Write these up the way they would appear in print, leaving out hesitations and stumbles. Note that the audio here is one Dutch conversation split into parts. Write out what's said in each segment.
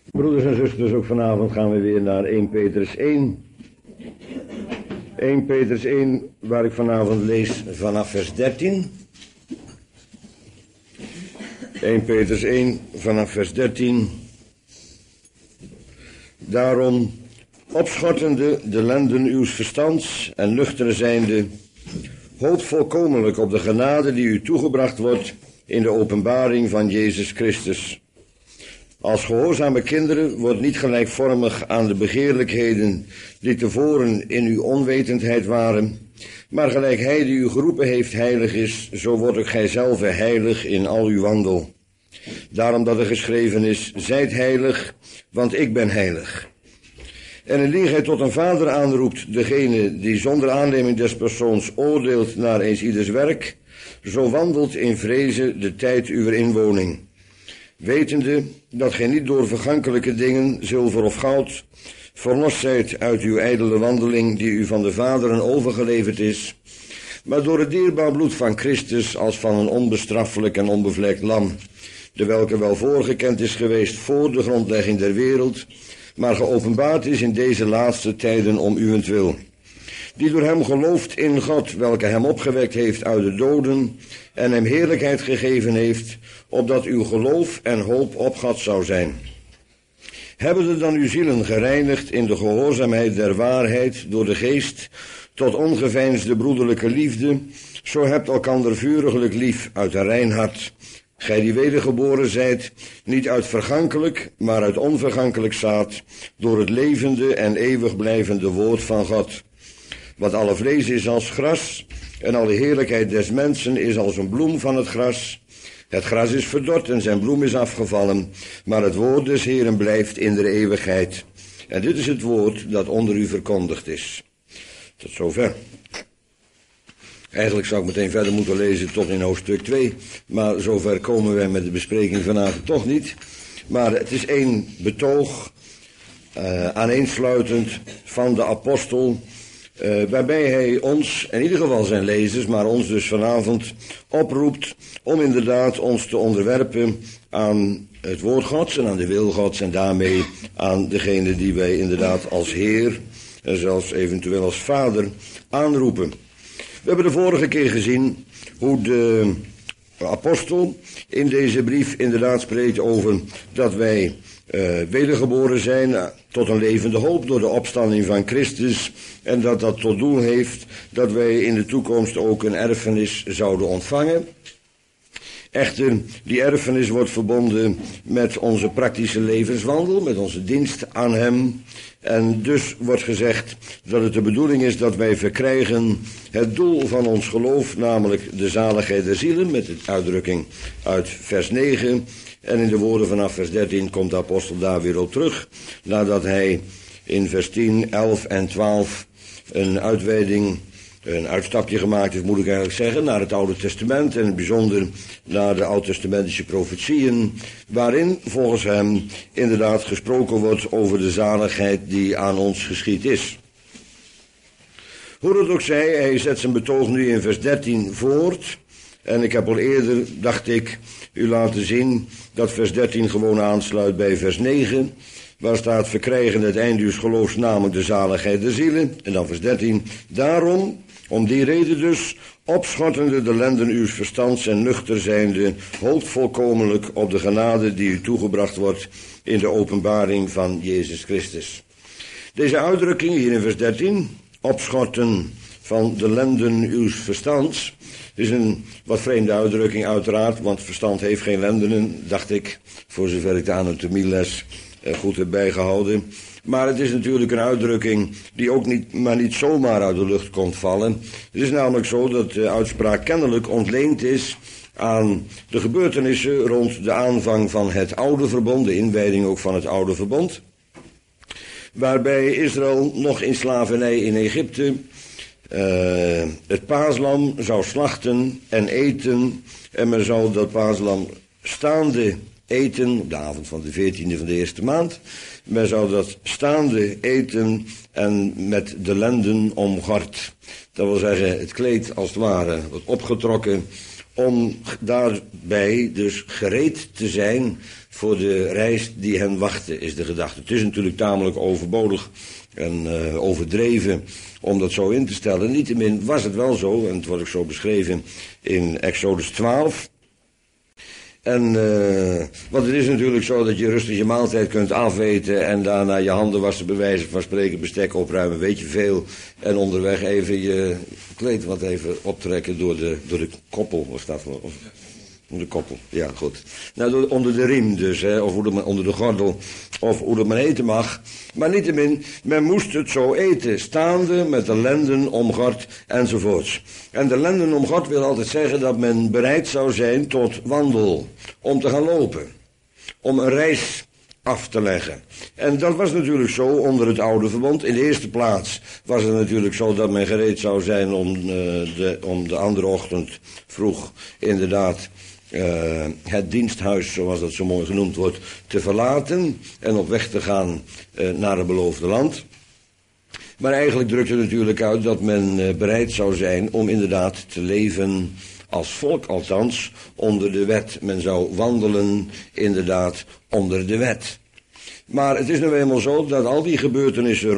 Broeders en zusters, ook vanavond gaan we weer naar 1 Petrus 1. 1 Petrus 1, waar ik vanavond lees vanaf vers 13. 1 Petrus 1, vanaf vers 13. Daarom, opschortende de lenden uws verstands en nuchter zijnde, hoopt volkomenlijk op de genade die u toegebracht wordt in de openbaring van Jezus Christus. Als gehoorzame kinderen wordt niet gelijkvormig aan de begeerlijkheden die tevoren in uw onwetendheid waren, maar gelijk hij die u geroepen heeft heilig is, zo wordt ook gij zelf heilig in al uw wandel. Daarom dat er geschreven is, zijt heilig, want ik ben heilig. En indien gij tot een vader aanroept degene die zonder aanneming des persoons oordeelt naar eens ieders werk, zo wandelt in vrezen de tijd uwer inwoning. Wetende dat gij niet door vergankelijke dingen, zilver of goud, verlost zijt uit uw ijdele wandeling die u van de vaderen overgeleverd is, maar door het dierbaar bloed van Christus als van een onbestraffelijk en onbevlekt lam, de welke wel voorgekend is geweest voor de grondlegging der wereld, maar geopenbaard is in deze laatste tijden om uwentwil, die door hem gelooft in God, welke hem opgewekt heeft uit de doden en hem heerlijkheid gegeven heeft, opdat uw geloof en hoop op God zou zijn. Hebbende dan uw zielen gereinigd in de gehoorzaamheid der waarheid door de geest, tot ongeveinsde broederlijke liefde, zo hebt elkander vuriglijk lief uit een rein hart. Gij die wedergeboren zijt, niet uit vergankelijk, maar uit onvergankelijk zaad, door het levende en eeuwig blijvende woord van God. Want alle vlees is als gras, en alle heerlijkheid des mensen is als een bloem van het gras. Het gras is verdord en zijn bloem is afgevallen, maar het woord des Heeren blijft in de eeuwigheid. En dit is het woord dat onder u verkondigd is. Tot zover. Eigenlijk zou ik meteen verder moeten lezen tot in hoofdstuk 2, maar zover komen wij met de bespreking vanavond toch niet. Maar het is één betoog, aaneensluitend van de apostel, waarbij hij ons, in ieder geval zijn lezers, maar ons dus vanavond oproept om inderdaad ons te onderwerpen aan het woord Gods en aan de wil Gods en daarmee aan degene die wij inderdaad als Heer en zelfs eventueel als Vader aanroepen. We hebben de vorige keer gezien hoe de apostel in deze brief inderdaad spreekt over dat wij wedergeboren zijn tot een levende hoop door de opstanding van Christus en dat dat tot doel heeft dat wij in de toekomst ook een erfenis zouden ontvangen. Echter, die erfenis wordt verbonden met onze praktische levenswandel, met onze dienst aan hem. En dus wordt gezegd dat het de bedoeling is dat wij verkrijgen het doel van ons geloof, namelijk de zaligheid der zielen, met de uitdrukking uit vers 9. En in de woorden vanaf vers 13 komt de apostel daar weer op terug, nadat hij in vers 10, 11 en 12 een uitweiding, een uitstapje gemaakt heeft, moet ik eigenlijk zeggen, naar het Oude Testament en in het bijzonder naar de Oud-testamentische profetieën, waarin volgens hem inderdaad gesproken wordt over de zaligheid die aan ons geschied is. Hoe het ook zij, hij zet zijn betoog nu in vers 13 voort. En ik heb al eerder, dacht ik, u laten zien dat vers 13 gewoon aansluit bij vers 9. Waar staat verkrijgen het einde uws geloofs, namelijk de zaligheid der zielen. En dan vers 13. Daarom, om die reden dus, opschortende de lenden uws verstands en nuchter zijnde, hoopt volkomenlijk op de genade die u toegebracht wordt in de openbaring van Jezus Christus. Deze uitdrukking hier in vers 13, opschorten van de lenden uws verstands, is een wat vreemde uitdrukking uiteraard, want verstand heeft geen lendenen, dacht ik, voor zover ik de anatomieles goed heb bijgehouden. Maar het is natuurlijk een uitdrukking die ook niet zomaar uit de lucht komt vallen. Het is namelijk zo dat de uitspraak kennelijk ontleend is aan de gebeurtenissen rond de aanvang van het oude verbond, de inwijding ook van het oude verbond, waarbij Israël nog in slavernij in Egypte het paaslam zou slachten en eten, en men zou dat paaslam staande eten op de avond van de 14e van de eerste maand. Men zou dat staande eten en met de lenden omgord. Dat wil zeggen, het kleed als het ware wordt opgetrokken om daarbij dus gereed te zijn voor de reis die hen wachtte, is de gedachte. Het is natuurlijk tamelijk overbodig en overdreven om dat zo in te stellen. Niettemin was het wel zo, en het wordt ook zo beschreven in Exodus 12... En, want het is natuurlijk zo dat je rustig je maaltijd kunt afeten en daarna je handen wassen, bij wijze van spreken, bestek opruimen, weet je veel. En onderweg even je kleed wat even optrekken door de koppel, of staat wel, of de koppel, ja goed. Nou, onder de riem dus, hè, of onder de gordel, of hoe dat men eten mag. Maar niettemin, men moest het zo eten, staande met de lenden omgord enzovoorts. En de lenden omgord wil altijd zeggen dat men bereid zou zijn tot wandel, om te gaan lopen, om een reis af te leggen. En dat was natuurlijk zo onder het oude verbond. In de eerste plaats was het natuurlijk zo dat men gereed zou zijn om de andere ochtend vroeg inderdaad het diensthuis, zoals dat zo mooi genoemd wordt, te verlaten en op weg te gaan naar het beloofde land. Maar eigenlijk drukt het natuurlijk uit dat men bereid zou zijn om inderdaad te leven, als volk althans, onder de wet. Men zou wandelen inderdaad onder de wet. Maar het is nu eenmaal zo dat al die gebeurtenissen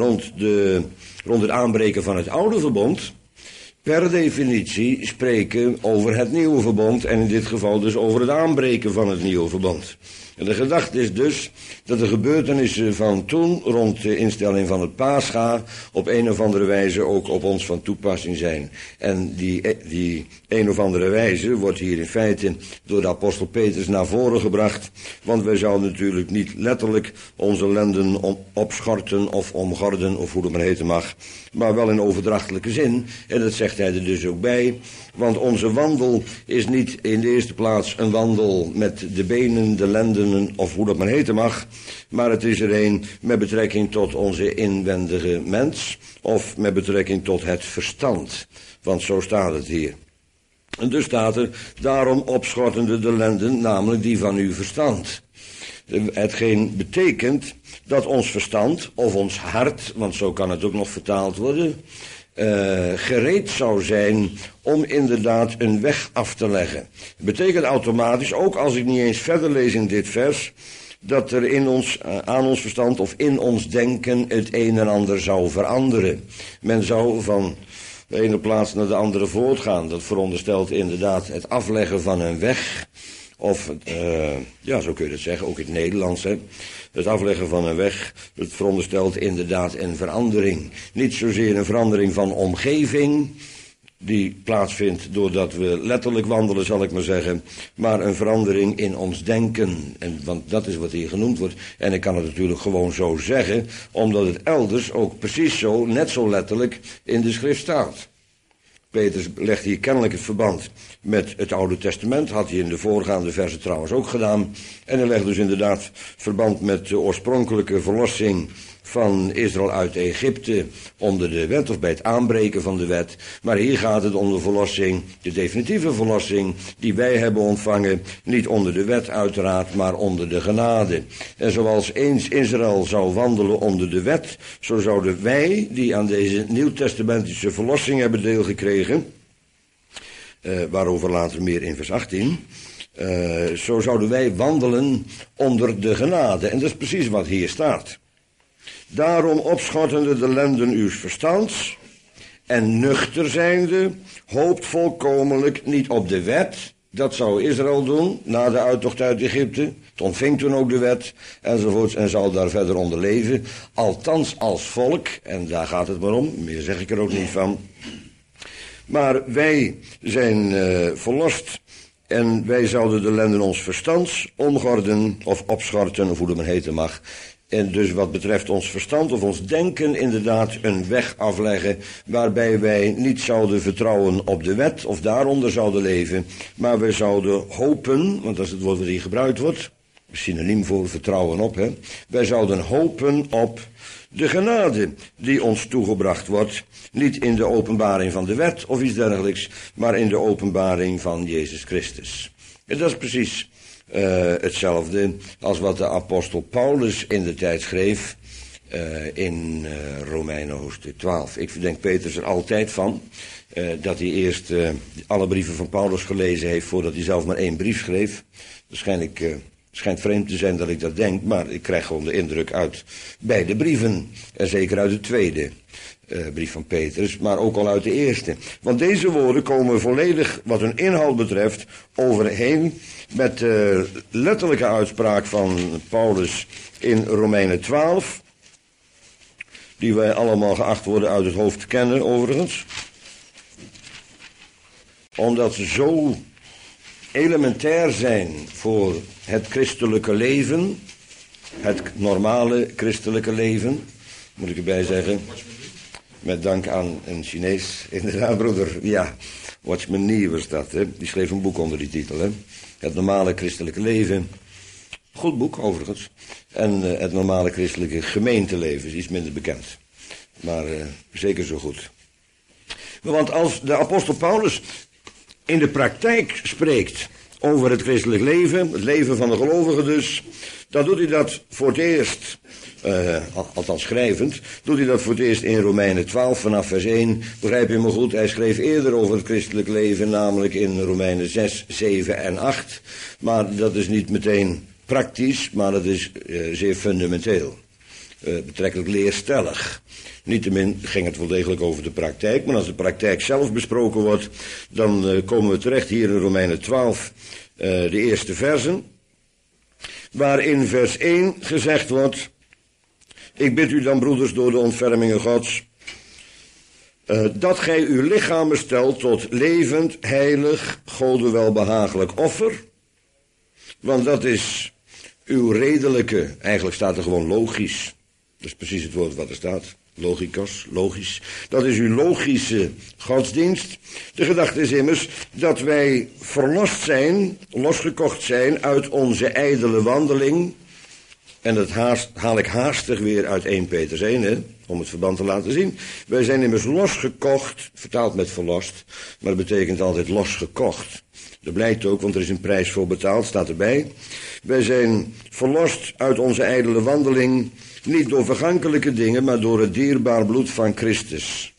rond het aanbreken van het oude verbond per definitie spreken over het nieuwe verbond en in dit geval dus over het aanbreken van het nieuwe verbond. En de gedachte is dus dat de gebeurtenissen van toen rond de instelling van het Pascha op een of andere wijze ook op ons van toepassing zijn. En die een of andere wijze wordt hier in feite door de apostel Petrus naar voren gebracht. Want wij zouden natuurlijk niet letterlijk onze lenden opschorten of omgorden of hoe dat maar heten mag. Maar wel in overdrachtelijke zin. En dat zegt hij er dus ook bij. Want onze wandel is niet in de eerste plaats een wandel met de benen, de lenden of hoe dat maar heten mag. Maar het is er een met betrekking tot onze inwendige mens of met betrekking tot het verstand. Want zo staat het hier. En dus staat er, daarom opschortende de lenden, namelijk die van uw verstand. Hetgeen betekent dat ons verstand of ons hart, want zo kan het ook nog vertaald worden, gereed zou zijn om inderdaad een weg af te leggen. Dat betekent automatisch, ook als ik niet eens verder lees in dit vers, dat er aan ons verstand of in ons denken het een en ander zou veranderen. Men zou van de ene plaats naar de andere voortgaan. Dat veronderstelt inderdaad het afleggen van een weg. Of, ja, zo kun je het zeggen, ook in het Nederlands, hè. Het afleggen van een weg, het veronderstelt inderdaad een verandering. Niet zozeer een verandering van omgeving, die plaatsvindt doordat we letterlijk wandelen, zal ik maar zeggen, maar een verandering in ons denken. Want dat is wat hier genoemd wordt. En ik kan het natuurlijk gewoon zo zeggen, omdat het elders ook precies zo, net zo letterlijk, in de schrift staat. Petrus legt hier kennelijk het verband met het Oude Testament. Had hij in de voorgaande versen trouwens ook gedaan. En hij legt dus inderdaad verband met de oorspronkelijke verlossing van Israël uit Egypte onder de wet of bij het aanbreken van de wet. Maar hier gaat het om de verlossing, de definitieve verlossing die wij hebben ontvangen. Niet onder de wet uiteraard, maar onder de genade. En zoals eens Israël zou wandelen onder de wet, zo zouden wij die aan deze nieuwtestamentische verlossing hebben deelgekregen, waarover later meer in vers 18, zo zouden wij wandelen onder de genade. En dat is precies wat hier staat. Daarom opschortende de lenden uw verstands en nuchter zijnde, hoopt volkomenlijk niet op de wet. Dat zou Israël doen na de uittocht uit Egypte. Het ontving toen ook de wet enzovoorts en zal daar verder onder leven. Althans als volk, en daar gaat het maar om, meer zeg ik er ook niet van. Maar wij zijn verlost en wij zouden de lenden ons verstands omgorden of opschorten, of hoe dat men heten mag. En dus wat betreft ons verstand of ons denken inderdaad een weg afleggen waarbij wij niet zouden vertrouwen op de wet of daaronder zouden leven, maar wij zouden hopen, want dat is het woord dat hier gebruikt wordt, synoniem voor vertrouwen op, hè. Wij zouden hopen op de genade die ons toegebracht wordt, niet in de openbaring van de wet of iets dergelijks, maar in de openbaring van Jezus Christus. En dat is precies hetzelfde als wat de apostel Paulus in de tijd schreef in Romeinen hoofdstuk 12. Ik verdenk Petrus er altijd van dat hij eerst alle brieven van Paulus gelezen heeft voordat hij zelf maar 1 brief schreef. Waarschijnlijk schijnt vreemd te zijn dat ik dat denk, maar ik krijg gewoon de indruk uit beide brieven. En zeker uit de tweede brief van Petrus, maar ook al uit de eerste. Want deze woorden komen volledig, wat hun inhoud betreft, overheen met de letterlijke uitspraak van Paulus in Romeinen 12, die wij allemaal geacht worden uit het hoofd te kennen, overigens. Omdat ze zo elementair zijn voor het christelijke leven, het normale christelijke leven, moet ik erbij zeggen. Met dank aan een Chinees, inderdaad broeder, ja, Watchman Nee was dat, hè? Die schreef een boek onder die titel, hè? Het normale christelijke leven. Goed boek, overigens. En het normale christelijke gemeenteleven is iets minder bekend. Maar zeker zo goed. Want als de apostel Paulus in de praktijk spreekt over het christelijk leven, het leven van de gelovigen dus, dan doet hij dat voor het eerst, althans schrijvend, doet hij dat voor het eerst in Romeinen 12 vanaf vers 1. Begrijp je me goed, hij schreef eerder over het christelijk leven, namelijk in Romeinen 6, 7 en 8. Maar dat is niet meteen praktisch, maar dat is zeer fundamenteel. Betrekkelijk leerstellig. Niettemin ging het wel degelijk over de praktijk, maar als de praktijk zelf besproken wordt, dan komen we terecht hier in Romeinen 12, de eerste versen, waarin vers 1 gezegd wordt: ik bid u dan, broeders, door de ontfermingen Gods, dat gij uw lichamen stelt tot levend, heilig, Gode welbehagelijk offer, want dat is uw redelijke, eigenlijk staat er gewoon logisch, dat is precies het woord wat er staat, logikos, logisch, dat is uw logische godsdienst. De gedachte is immers dat wij verlost zijn, losgekocht zijn uit onze ijdele wandeling, en dat haal ik haastig weer uit 1 Petrus 1, hè, om het verband te laten zien. Wij zijn immers losgekocht, vertaald met verlost, maar dat betekent altijd losgekocht. Dat blijkt ook, want er is een prijs voor betaald, staat erbij. Wij zijn verlost uit onze ijdele wandeling, niet door vergankelijke dingen, maar door het dierbaar bloed van Christus.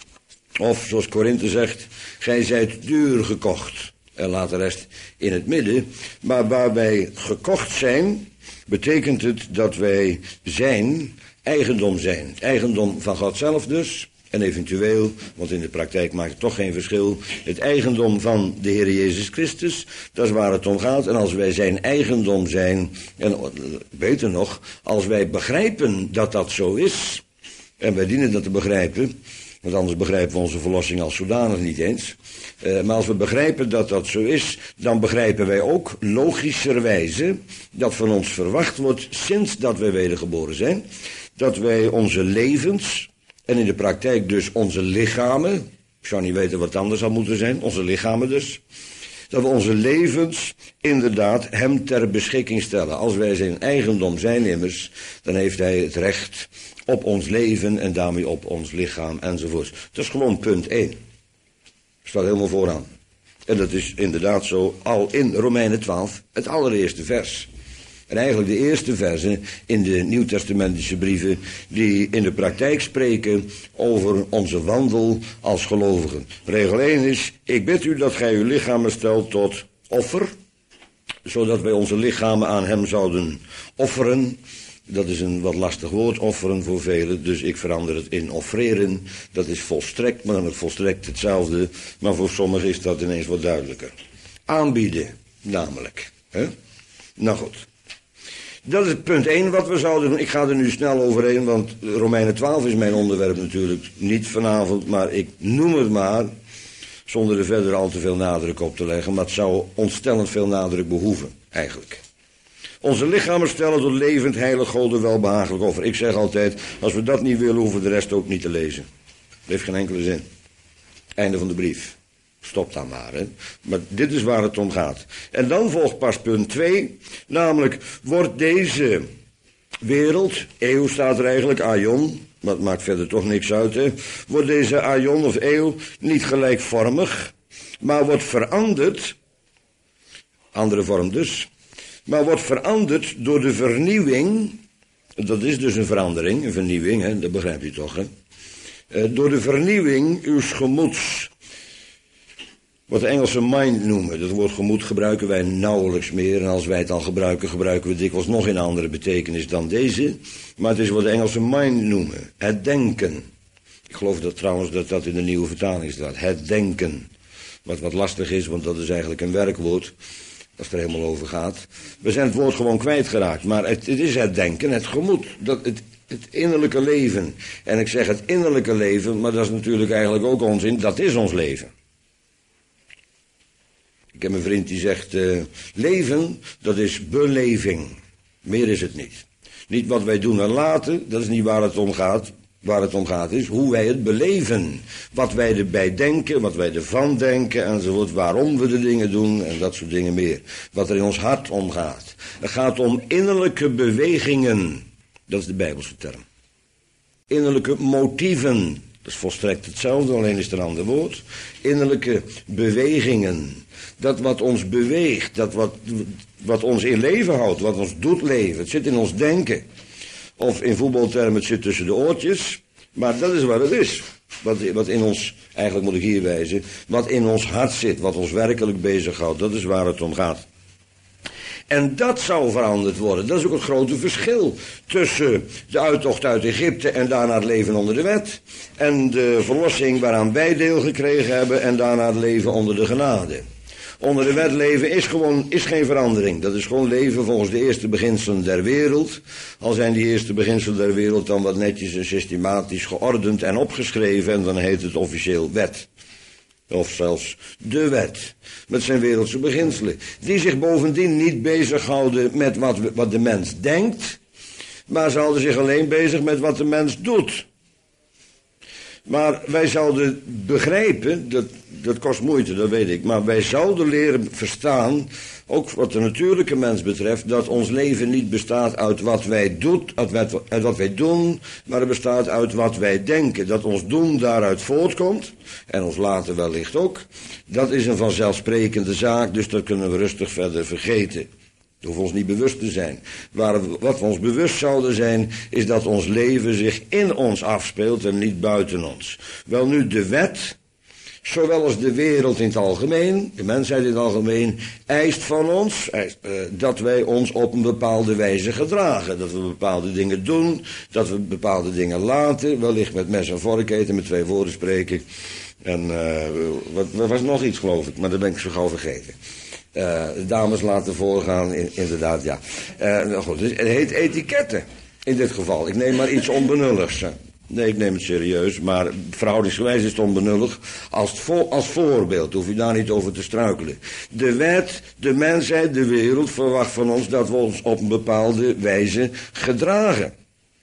Of, zoals Korinthe zegt, gij zijt duur gekocht. En laat de rest in het midden. Maar waar wij gekocht zijn, betekent het dat wij zijn eigendom zijn. Eigendom van God zelf dus. En eventueel, want in de praktijk maakt het toch geen verschil, het eigendom van de Heer Jezus Christus, dat is waar het om gaat. En als wij zijn eigendom zijn, en beter nog, als wij begrijpen dat dat zo is, en wij dienen dat te begrijpen, want anders begrijpen we onze verlossing als zodanig niet eens. Maar als we begrijpen dat dat zo is, dan begrijpen wij ook logischerwijze dat van ons verwacht wordt, sinds dat wij wedergeboren zijn, dat wij onze levens, en in de praktijk dus onze lichamen, ik zou niet weten wat anders zou moeten zijn, onze lichamen dus, dat we onze levens inderdaad hem ter beschikking stellen. Als wij zijn eigendom zijn immers, dan heeft hij het recht op ons leven en daarmee op ons lichaam enzovoort. Dat is gewoon punt 1. Staat helemaal vooraan. En dat is inderdaad zo al in Romeinen 12, het allereerste vers. En eigenlijk de eerste versen in de Nieuwtestamentische brieven die in de praktijk spreken over onze wandel als gelovigen. Regel 1 is: ik bid u dat gij uw lichamen stelt tot offer, zodat wij onze lichamen aan hem zouden offeren. Dat is een wat lastig woord, offeren voor velen, dus ik verander het in offreren. Dat is volstrekt, maar dan ook volstrekt hetzelfde, maar voor sommigen is dat ineens wat duidelijker. Aanbieden, namelijk. Hè? Nou goed. Dat is punt 1 wat we zouden doen. Ik ga er nu snel overheen, want Romeinen 12 is mijn onderwerp natuurlijk niet vanavond, maar ik noem het maar, zonder er verder al te veel nadruk op te leggen, maar het zou ontstellend veel nadruk behoeven, eigenlijk. Onze lichamen stellen tot levend, heilig, Gode welbehagelijk offer. Ik zeg altijd, als we dat niet willen, hoeven we de rest ook niet te lezen. Dat heeft geen enkele zin. Einde van de brief. Stop dan maar, hè. Maar dit is waar het om gaat. En dan volgt pas punt 2, namelijk, wordt deze wereld, eeuw staat er eigenlijk, aion, maar het maakt verder toch niks uit, hè. Wordt deze aion of eeuw niet gelijkvormig, maar wordt veranderd, andere vorm dus, maar wordt veranderd door de vernieuwing Dat is dus een verandering, een vernieuwing, hè? Dat begrijpt u toch, hè? Door de vernieuwing uw gemoeds. Wat de Engelse mind noemen. Dat woord gemoed gebruiken wij nauwelijks meer. En als wij het al gebruiken, gebruiken we dikwijls nog in andere betekenis dan deze. Maar het is wat de Engelse mind noemen. Het denken. Ik geloof dat trouwens dat in de nieuwe vertaling staat. Het denken. Wat lastig is, want dat is eigenlijk een werkwoord. Als het er helemaal over gaat. We zijn het woord gewoon kwijtgeraakt. Maar het is het denken, het gemoed. Het innerlijke leven. En ik zeg het innerlijke leven, maar dat is natuurlijk eigenlijk ook onzin. Dat is ons leven. Ik heb een vriend die zegt, leven, dat is beleving. Meer is het niet. Niet wat wij doen en laten, dat is niet waar het om gaat. Waar het om gaat is hoe wij het beleven. Wat wij erbij denken, wat wij ervan denken enzovoort. Waarom we de dingen doen en dat soort dingen meer. Wat er in ons hart omgaat. Het gaat om innerlijke bewegingen. Dat is de Bijbelse term. Innerlijke motieven. Dat is volstrekt hetzelfde, alleen is het een ander woord. Innerlijke bewegingen. Dat wat ons beweegt, dat wat ons in leven houdt, wat ons doet leven. Het zit in ons denken. Of in voetbaltermen, het zit tussen de oortjes. Maar dat is wat het is. Wat in ons, eigenlijk moet ik hier wijzen, wat in ons hart zit, wat ons werkelijk bezighoudt. Dat is waar het om gaat. En dat zou veranderd worden. Dat is ook het grote verschil tussen de uittocht uit Egypte en daarna het leven onder de wet. En de verlossing waaraan wij deel gekregen hebben en daarna het leven onder de genade. Onder de wet leven is geen verandering. Dat is gewoon leven volgens de eerste beginselen der wereld. Al zijn die eerste beginselen der wereld dan wat netjes en systematisch geordend en opgeschreven. En dan heet het officieel wet. Of zelfs de wet. Met zijn wereldse beginselen. Die zich bovendien niet bezighouden met wat de mens denkt. Maar ze houden zich alleen bezig met wat de mens doet. Maar wij zouden begrijpen, dat kost moeite, dat weet ik. Maar wij zouden leren verstaan, ook wat de natuurlijke mens betreft, dat ons leven niet bestaat uit wat wij doen, maar het bestaat uit wat wij denken. Dat ons doen daaruit voortkomt, en ons later wellicht ook. Dat is een vanzelfsprekende zaak, dus dat kunnen we rustig verder vergeten. We hoeven ons niet bewust te zijn. Wat we ons bewust zouden zijn, is dat ons leven zich in ons afspeelt en niet buiten ons. Welnu, de wet, zowel als de wereld in het algemeen, de mensheid in het algemeen, eist van ons dat wij ons op een bepaalde wijze gedragen. Dat we bepaalde dingen doen, dat we bepaalde dingen laten, wellicht met mes en vork eten, met 2 woorden spreken. En er was nog iets, geloof ik, maar dat ben ik zo gauw vergeten. Dames laten voorgaan, inderdaad, ja. Goed, dus het heet etiketten, in dit geval. Ik neem maar iets onbenulligs. Nee, ik neem het serieus, maar verhoudingsgewijs is het onbenullig. Als voorbeeld, hoef je daar niet over te struikelen. De wet, de mensheid, de wereld verwacht van ons dat we ons op een bepaalde wijze gedragen.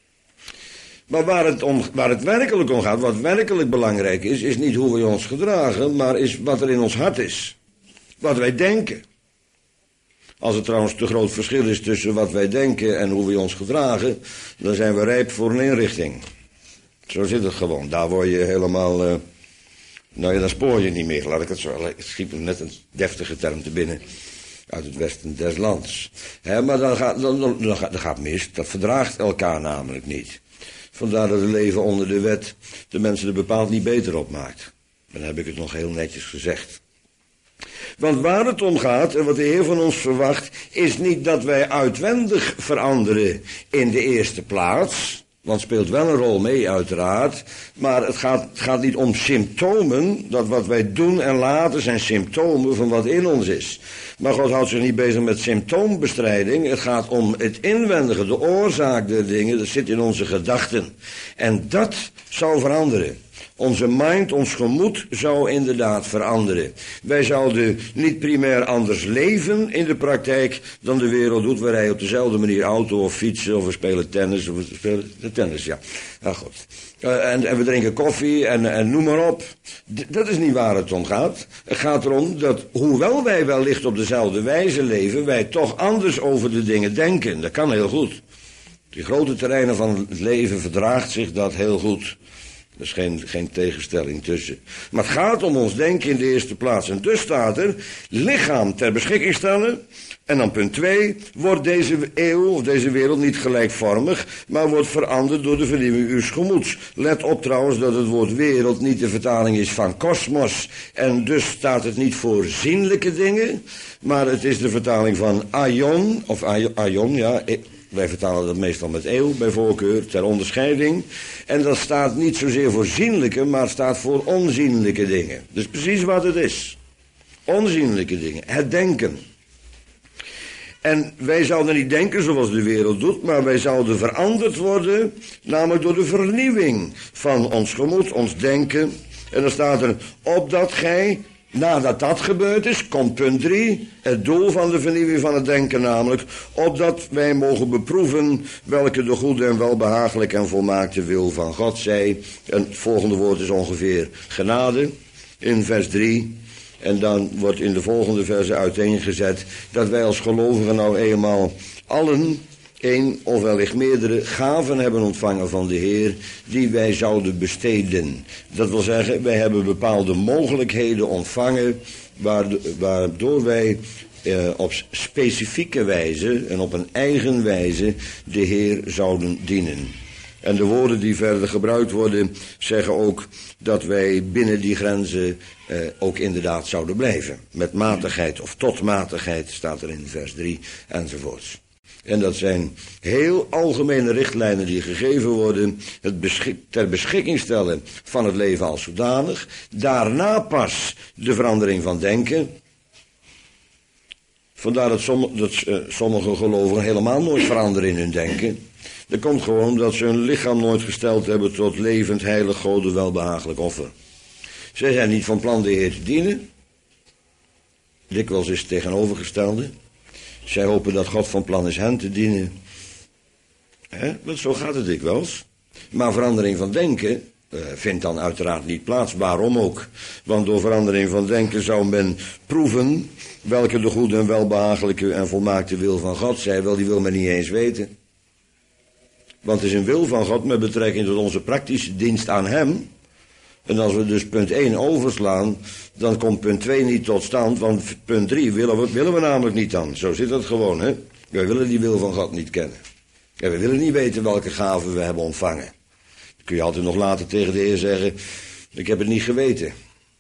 Maar waar het werkelijk om gaat, wat werkelijk belangrijk is niet hoe we ons gedragen, maar is wat er in ons hart is. Wat wij denken. Als er trouwens te groot verschil is tussen wat wij denken en hoe we ons gedragen, dan zijn we rijp voor een inrichting. Zo zit het gewoon. Daar word je helemaal, dan spoor je niet meer. Laat ik het zo, ik schiep me net een deftige term te binnen. Uit het westen des lands. Maar dan gaat mis. Dat verdraagt elkaar namelijk niet. Vandaar dat het leven onder de wet de mensen er bepaald niet beter op maakt. Dan heb ik het nog heel netjes gezegd. Want waar het om gaat, en wat de Heer van ons verwacht, is niet dat wij uitwendig veranderen in de eerste plaats. Want het speelt wel een rol mee, uiteraard. Maar het gaat niet om symptomen. Dat wat wij doen en laten zijn symptomen van wat in ons is. Maar God houdt zich niet bezig met symptoombestrijding. Het gaat om het inwendige, de oorzaak der dingen. Dat zit in onze gedachten. En dat zou veranderen. Onze mind, ons gemoed zou inderdaad veranderen. Wij zouden niet primair anders leven in de praktijk dan de wereld doet. We rijden op dezelfde manier auto of fietsen of we spelen tennis. Of we spelen tennis, ja. Nou goed. En we drinken koffie en noem maar op. Dat is niet waar het om gaat. Het gaat erom dat, hoewel wij wellicht op dezelfde wijze leven, wij toch anders over de dingen denken. Dat kan heel goed. Die grote terreinen van het leven verdraagt zich dat heel goed. Er is geen tegenstelling tussen. Maar het gaat om ons denken in de eerste plaats. En dus staat er, lichaam ter beschikking stellen. En dan punt 2, wordt deze eeuw of deze wereld niet gelijkvormig, maar wordt veranderd door de vernieuwing uws gemoeds. Let op trouwens dat het woord wereld niet de vertaling is van kosmos. En dus staat het niet voor zienlijke dingen, maar het is de vertaling van aion, of aion, ja. Wij vertalen dat meestal met eeuw, bij voorkeur, ter onderscheiding. En dat staat niet zozeer voor zienlijke, maar staat voor onzienlijke dingen. Dus precies wat het is. Onzienlijke dingen. Het denken. En wij zouden niet denken zoals de wereld doet, maar wij zouden veranderd worden, namelijk door de vernieuwing van ons gemoed, ons denken. En dan staat er, opdat gij, nadat dat gebeurd is, komt punt 3, het doel van de vernieuwing van het denken namelijk, opdat wij mogen beproeven welke de goede en welbehagelijke en volmaakte wil van God zij. En het volgende woord is ongeveer genade, in vers 3. En dan wordt in de volgende verse uiteengezet dat wij als gelovigen nou eenmaal allen één of wellicht meerdere gaven hebben ontvangen van de Heer die wij zouden besteden. Dat wil zeggen, wij hebben bepaalde mogelijkheden ontvangen waardoor wij op specifieke wijze en op een eigen wijze de Heer zouden dienen. En de woorden die verder gebruikt worden zeggen ook dat wij binnen die grenzen ook inderdaad zouden blijven. Met matigheid of tot matigheid staat er in vers 3 enzovoorts. En dat zijn heel algemene richtlijnen die gegeven worden. Het ter beschikking stellen van het leven als zodanig. Daarna pas de verandering van denken. Vandaar dat sommige gelovigen helemaal nooit veranderen in hun denken. Dat komt gewoon dat ze hun lichaam nooit gesteld hebben tot levend, heilig, Gode, welbehagelijk offer. Zij zijn niet van plan de Heer te dienen. Dikwijls is het tegenovergestelde. Zij hopen dat God van plan is hen te dienen. Want zo gaat het dikwijls. Maar verandering van denken vindt dan uiteraard niet plaats. Waarom ook? Want door verandering van denken zou men proeven welke de goede en welbehagelijke en volmaakte wil van God zij. Wel, die wil men niet eens weten. Want het is een wil van God met betrekking tot onze praktische dienst aan hem. En als we dus punt 1 overslaan, dan komt punt 2 niet tot stand, want punt 3 willen we namelijk niet dan. Zo zit dat gewoon, hè. Wij willen die wil van God niet kennen. En we willen niet weten welke gaven we hebben ontvangen. Dan kun je altijd nog later tegen de Heer zeggen, ik heb het niet geweten.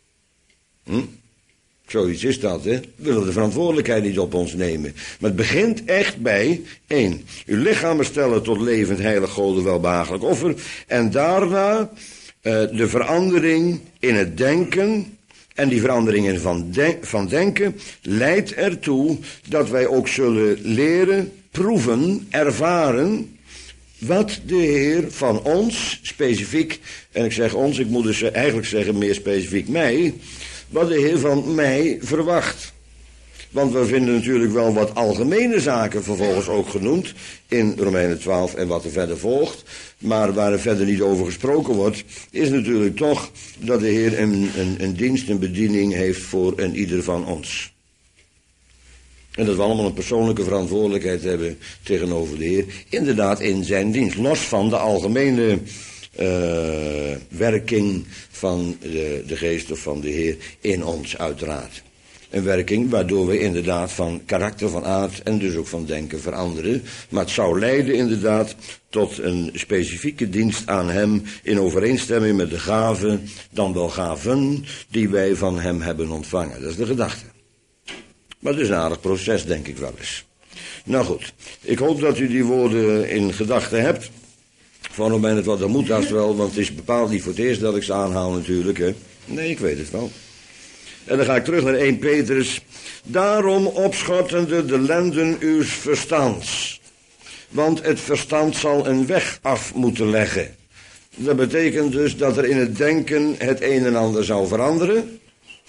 Zoiets is dat, hè. We willen de verantwoordelijkheid niet op ons nemen. Maar het begint echt bij 1. Uw lichamen stellen tot levend, heilig, Gode, welbehagelijk offer. En daarna de verandering in het denken. En die verandering van denken leidt ertoe dat wij ook zullen leren, proeven, ervaren wat de Heer van ons, specifiek, en ik zeg ons, ik moet dus eigenlijk zeggen meer specifiek mij, wat de Heer van mij verwacht. Want we vinden natuurlijk wel wat algemene zaken vervolgens ook genoemd in Romeinen 12 en wat er verder volgt. Maar waar er verder niet over gesproken wordt, is natuurlijk toch dat de Heer een dienst, een bediening heeft voor een ieder van ons. En dat we allemaal een persoonlijke verantwoordelijkheid hebben tegenover de Heer. Inderdaad in zijn dienst, los van de algemene werking van de geest of van de Heer in ons uiteraard. Een werking waardoor we inderdaad van karakter, van aard en dus ook van denken veranderen. Maar het zou leiden inderdaad tot een specifieke dienst aan hem in overeenstemming met de gaven, dan wel gaven, die wij van hem hebben ontvangen. Dat is de gedachte. Maar het is een aardig proces, denk ik wel eens. Nou goed, ik hoop dat u die woorden in gedachten hebt. Van Romeinen 12, dat moet haast wel, want het is bepaald niet voor het eerst dat ik ze aanhaal natuurlijk. Hè. Nee, ik weet het wel. En dan ga ik terug naar 1 Petrus. Daarom opschottende de lenden uws verstands. Want het verstand zal een weg af moeten leggen. Dat betekent dus dat er in het denken het een en ander zou veranderen.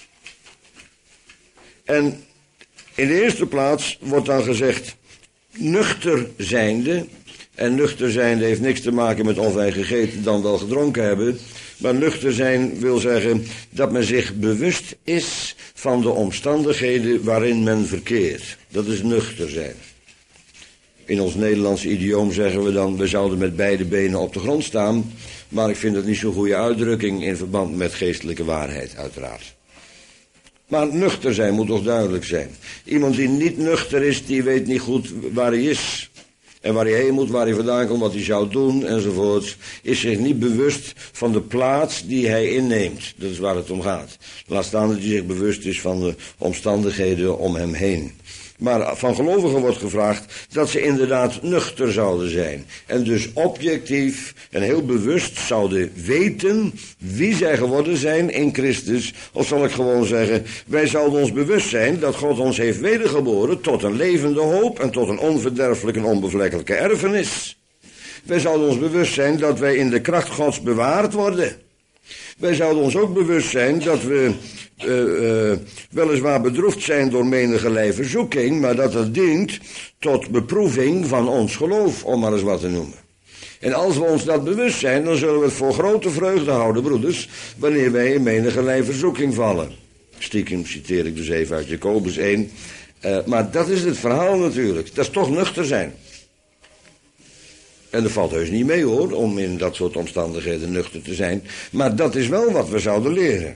En in de eerste plaats wordt dan gezegd, nuchter zijnde. En nuchter zijnde heeft niks te maken met of wij gegeten dan wel gedronken hebben. Maar nuchter zijn wil zeggen dat men zich bewust is van de omstandigheden waarin men verkeert. Dat is nuchter zijn. In ons Nederlandse idioom zeggen we dan, we zouden met beide benen op de grond staan. Maar ik vind het niet zo'n goede uitdrukking in verband met geestelijke waarheid, uiteraard. Maar nuchter zijn moet toch duidelijk zijn. Iemand die niet nuchter is, die weet niet goed waar hij is. En waar hij heen moet, waar hij vandaan komt, wat hij zou doen, enzovoort. Is zich niet bewust van de plaats die hij inneemt. Dat is waar het om gaat. Laat staan dat hij zich bewust is van de omstandigheden om hem heen. Maar van gelovigen wordt gevraagd dat ze inderdaad nuchter zouden zijn. En dus objectief en heel bewust zouden weten wie zij geworden zijn in Christus. Of zal ik gewoon zeggen, wij zouden ons bewust zijn dat God ons heeft wedergeboren tot een levende hoop en tot een onverderfelijke en onbevlekkelijke erfenis. Wij zouden ons bewust zijn dat wij in de kracht Gods bewaard worden. Wij zouden ons ook bewust zijn dat we weliswaar bedroefd zijn door menigerlei verzoeking, maar dat het dient tot beproeving van ons geloof, om maar eens wat te noemen. En als we ons dat bewust zijn, dan zullen we het voor grote vreugde houden, broeders, wanneer wij in menigerlei verzoeking vallen. Stiekem citeer ik dus even uit Jacobus 1. Maar dat is het verhaal natuurlijk. Dat is toch nuchter zijn. En dat valt heus niet mee hoor, om in dat soort omstandigheden nuchter te zijn. Maar dat is wel wat we zouden leren.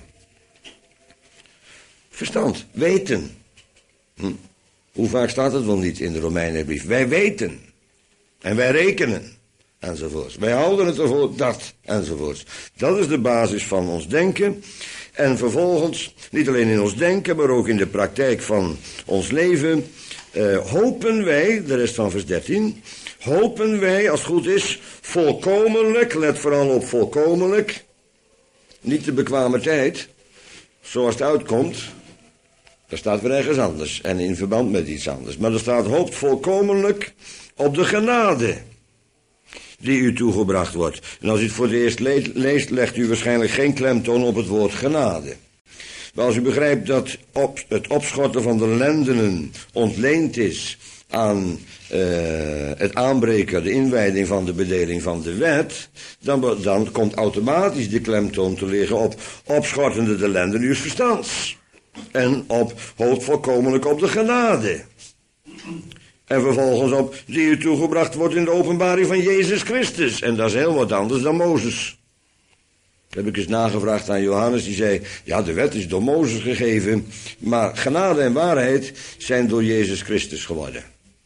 Verstand, weten. Hoe vaak staat het wel niet in de Romeinenbrief? Wij weten. En wij rekenen. Enzovoorts. Wij houden het ervoor dat. Enzovoorts. Dat is de basis van ons denken. En vervolgens, niet alleen in ons denken, maar ook in de praktijk van ons leven, hopen wij, de rest van vers 13, hopen wij, als het goed is, volkomenlijk, let vooral op volkomenlijk, niet de bekwame tijd, zoals het uitkomt, daar staat weer ergens anders en in verband met iets anders. Maar er staat hoopt volkomenlijk op de genade die u toegebracht wordt. En als u het voor het eerst leest, legt u waarschijnlijk geen klemtoon op het woord genade. Maar als u begrijpt dat het opschorten van de lendenen ontleend is aan het aanbreken, de inwijding van de bedeling van de wet, dan komt automatisch de klemtoon te liggen op opschortende de lenden uws verstands. En op hoopt volkomenlijk op de genade. En vervolgens op die u toegebracht wordt in de openbaring van Jezus Christus. En dat is heel wat anders dan Mozes. Dat heb ik eens nagevraagd aan Johannes, die zei, ja, de wet is door Mozes gegeven, maar genade en waarheid zijn door Jezus Christus geworden.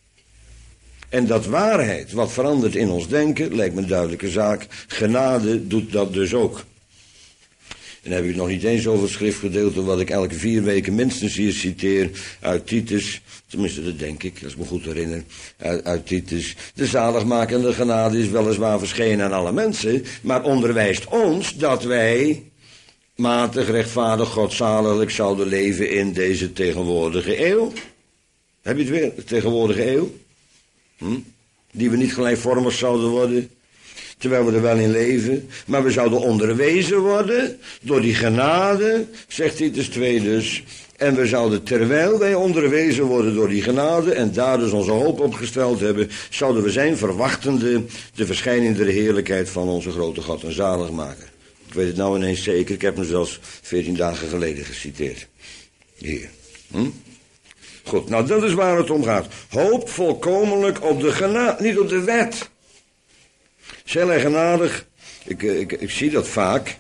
En dat waarheid, wat verandert in ons denken, lijkt me een duidelijke zaak. Genade doet dat dus ook. En dan heb ik het nog niet eens over het schriftgedeelte wat ik elke 4 weken minstens hier citeer uit Titus. Tenminste, dat denk ik, als ik me goed herinner, uit Titus. De zaligmakende genade is weliswaar verschenen aan alle mensen, maar onderwijst ons dat wij matig, rechtvaardig, godzaliglijk zouden leven in deze tegenwoordige eeuw. Heb je het weer, de tegenwoordige eeuw? Die we niet gelijkvormig zouden worden, terwijl we er wel in leven, maar we zouden onderwezen worden door die genade, zegt Titus 2 dus. En we zouden, terwijl wij onderwezen worden door die genade en daar dus onze hoop op gesteld hebben, zouden we zijn verwachtende de verschijning der heerlijkheid van onze grote God en zaligmaker. Ik weet het nou ineens zeker, ik heb hem zelfs 14 dagen geleden geciteerd. Hier. Goed, nou dat is waar het om gaat. Hoop volkomenlijk op de genade, niet op de wet. Heel erg genadig, ik zie dat vaak,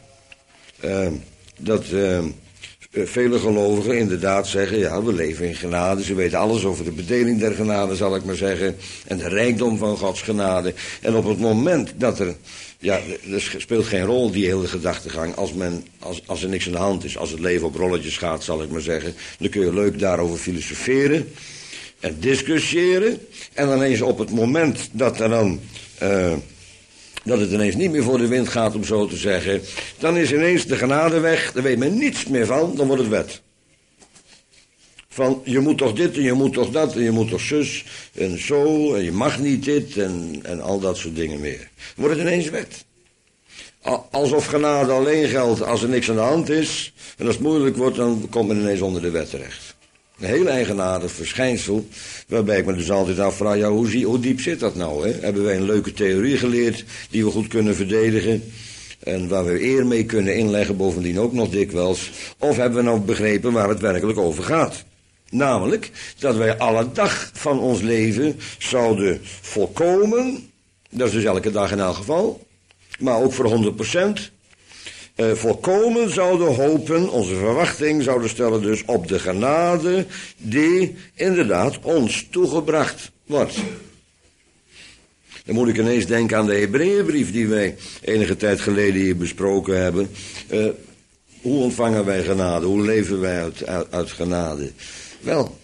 vele gelovigen inderdaad zeggen, ja, we leven in genade, ze weten alles over de bedeling der genade, zal ik maar zeggen, en de rijkdom van Gods genade. En op het moment dat er speelt geen rol, die hele gedachtegang, als er niks aan de hand is, als het leven op rolletjes gaat, zal ik maar zeggen, dan kun je leuk daarover filosoferen en discussiëren, en dan eens op het moment dat er dan dat het ineens niet meer voor de wind gaat, om zo te zeggen, dan is ineens de genade weg, daar weet men niets meer van, dan wordt het wet. Van, je moet toch dit en je moet toch dat en je moet toch zus en zo en je mag niet dit en al dat soort dingen meer. Dan wordt het ineens wet. Alsof genade alleen geldt als er niks aan de hand is en als het moeilijk wordt, dan komt men ineens onder de wet terecht. Een heel eigenaardig verschijnsel, waarbij ik me dus altijd afvraag, ja, hoe diep zit dat nou? Hè? Hebben wij een leuke theorie geleerd die we goed kunnen verdedigen en waar we eer mee kunnen inleggen, bovendien ook nog dikwijls, of hebben we nou begrepen waar het werkelijk over gaat? Namelijk dat wij alle dag van ons leven zouden volkomen, dat is dus elke dag in elk geval, maar ook voor 100%. Volkomen zouden hopen, onze verwachting zouden stellen dus op de genade die inderdaad ons toegebracht wordt. Dan moet ik ineens denken aan de Hebreeënbrief die wij enige tijd geleden hier besproken hebben. Hoe ontvangen wij genade? Hoe leven wij uit genade? Wel,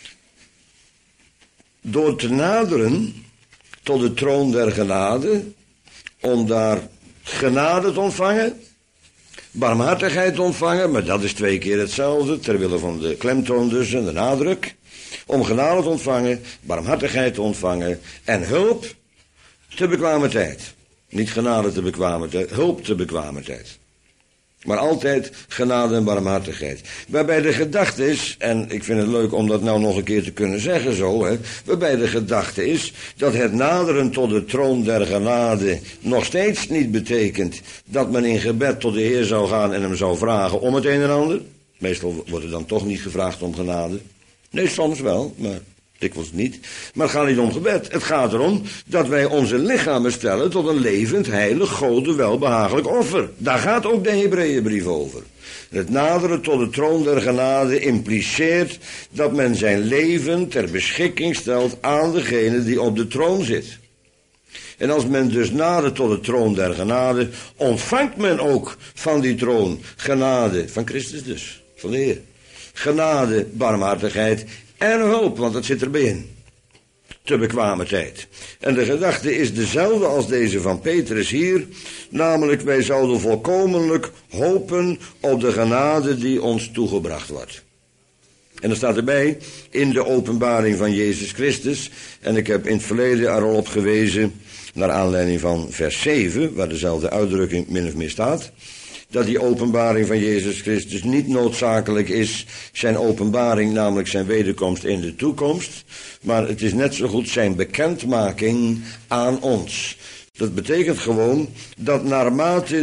door te naderen tot de troon der genade, om daar genade te ontvangen, barmhartigheid te ontvangen, maar dat is 2 keer hetzelfde, ter wille van de klemtoon dus en de nadruk. Om genade te ontvangen, barmhartigheid te ontvangen en hulp te bekwame tijd. Niet genade te bekwame tijd, hulp te bekwame tijd. Maar altijd genade en barmhartigheid. Waarbij de gedachte is, en ik vind het leuk om dat nou nog een keer te kunnen zeggen zo, waarbij de gedachte is dat het naderen tot de troon der genade nog steeds niet betekent dat men in gebed tot de Heer zou gaan en hem zou vragen om het een en ander. Meestal wordt er dan toch niet gevraagd om genade. Nee, soms wel, maar dikwijls niet. Maar het gaat niet om gebed. Het gaat erom dat wij onze lichamen stellen tot een levend, heilig, Gode welbehagelijk offer. Daar gaat ook de Hebreeënbrief over. Het naderen tot de troon der genade impliceert dat men zijn leven ter beschikking stelt aan degene die op de troon zit. En als men dus nadert tot de troon der genade, ontvangt men ook van die troon genade, van Christus dus, van de Heer. Genade, barmhartigheid en hulp, want dat zit erbij in. Te bekwame tijd. En de gedachte is dezelfde als deze van Petrus hier, namelijk wij zouden volkomenlijk hopen op de genade die ons toegebracht wordt. En er staat erbij, in de openbaring van Jezus Christus, en ik heb in het verleden er al op gewezen, naar aanleiding van vers 7, waar dezelfde uitdrukking min of meer staat, dat die openbaring van Jezus Christus niet noodzakelijk is zijn openbaring, namelijk zijn wederkomst in de toekomst, maar het is net zo goed zijn bekendmaking aan ons. Dat betekent gewoon dat naarmate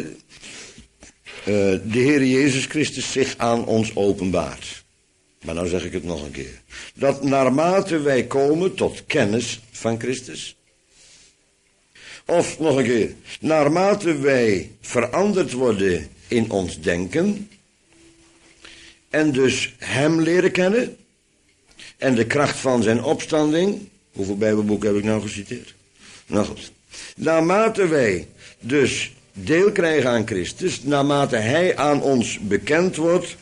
de Heer Jezus Christus zich aan ons openbaart. Maar nou zeg ik het nog een keer. Dat naarmate wij komen tot kennis van Christus. Of nog een keer. Naarmate wij veranderd worden in ons denken. En dus hem leren kennen. En de kracht van zijn opstanding. Hoeveel Bijbelboeken heb ik nou geciteerd? Nou goed. Naarmate wij dus deel krijgen aan Christus. Naarmate hij aan ons bekend wordt.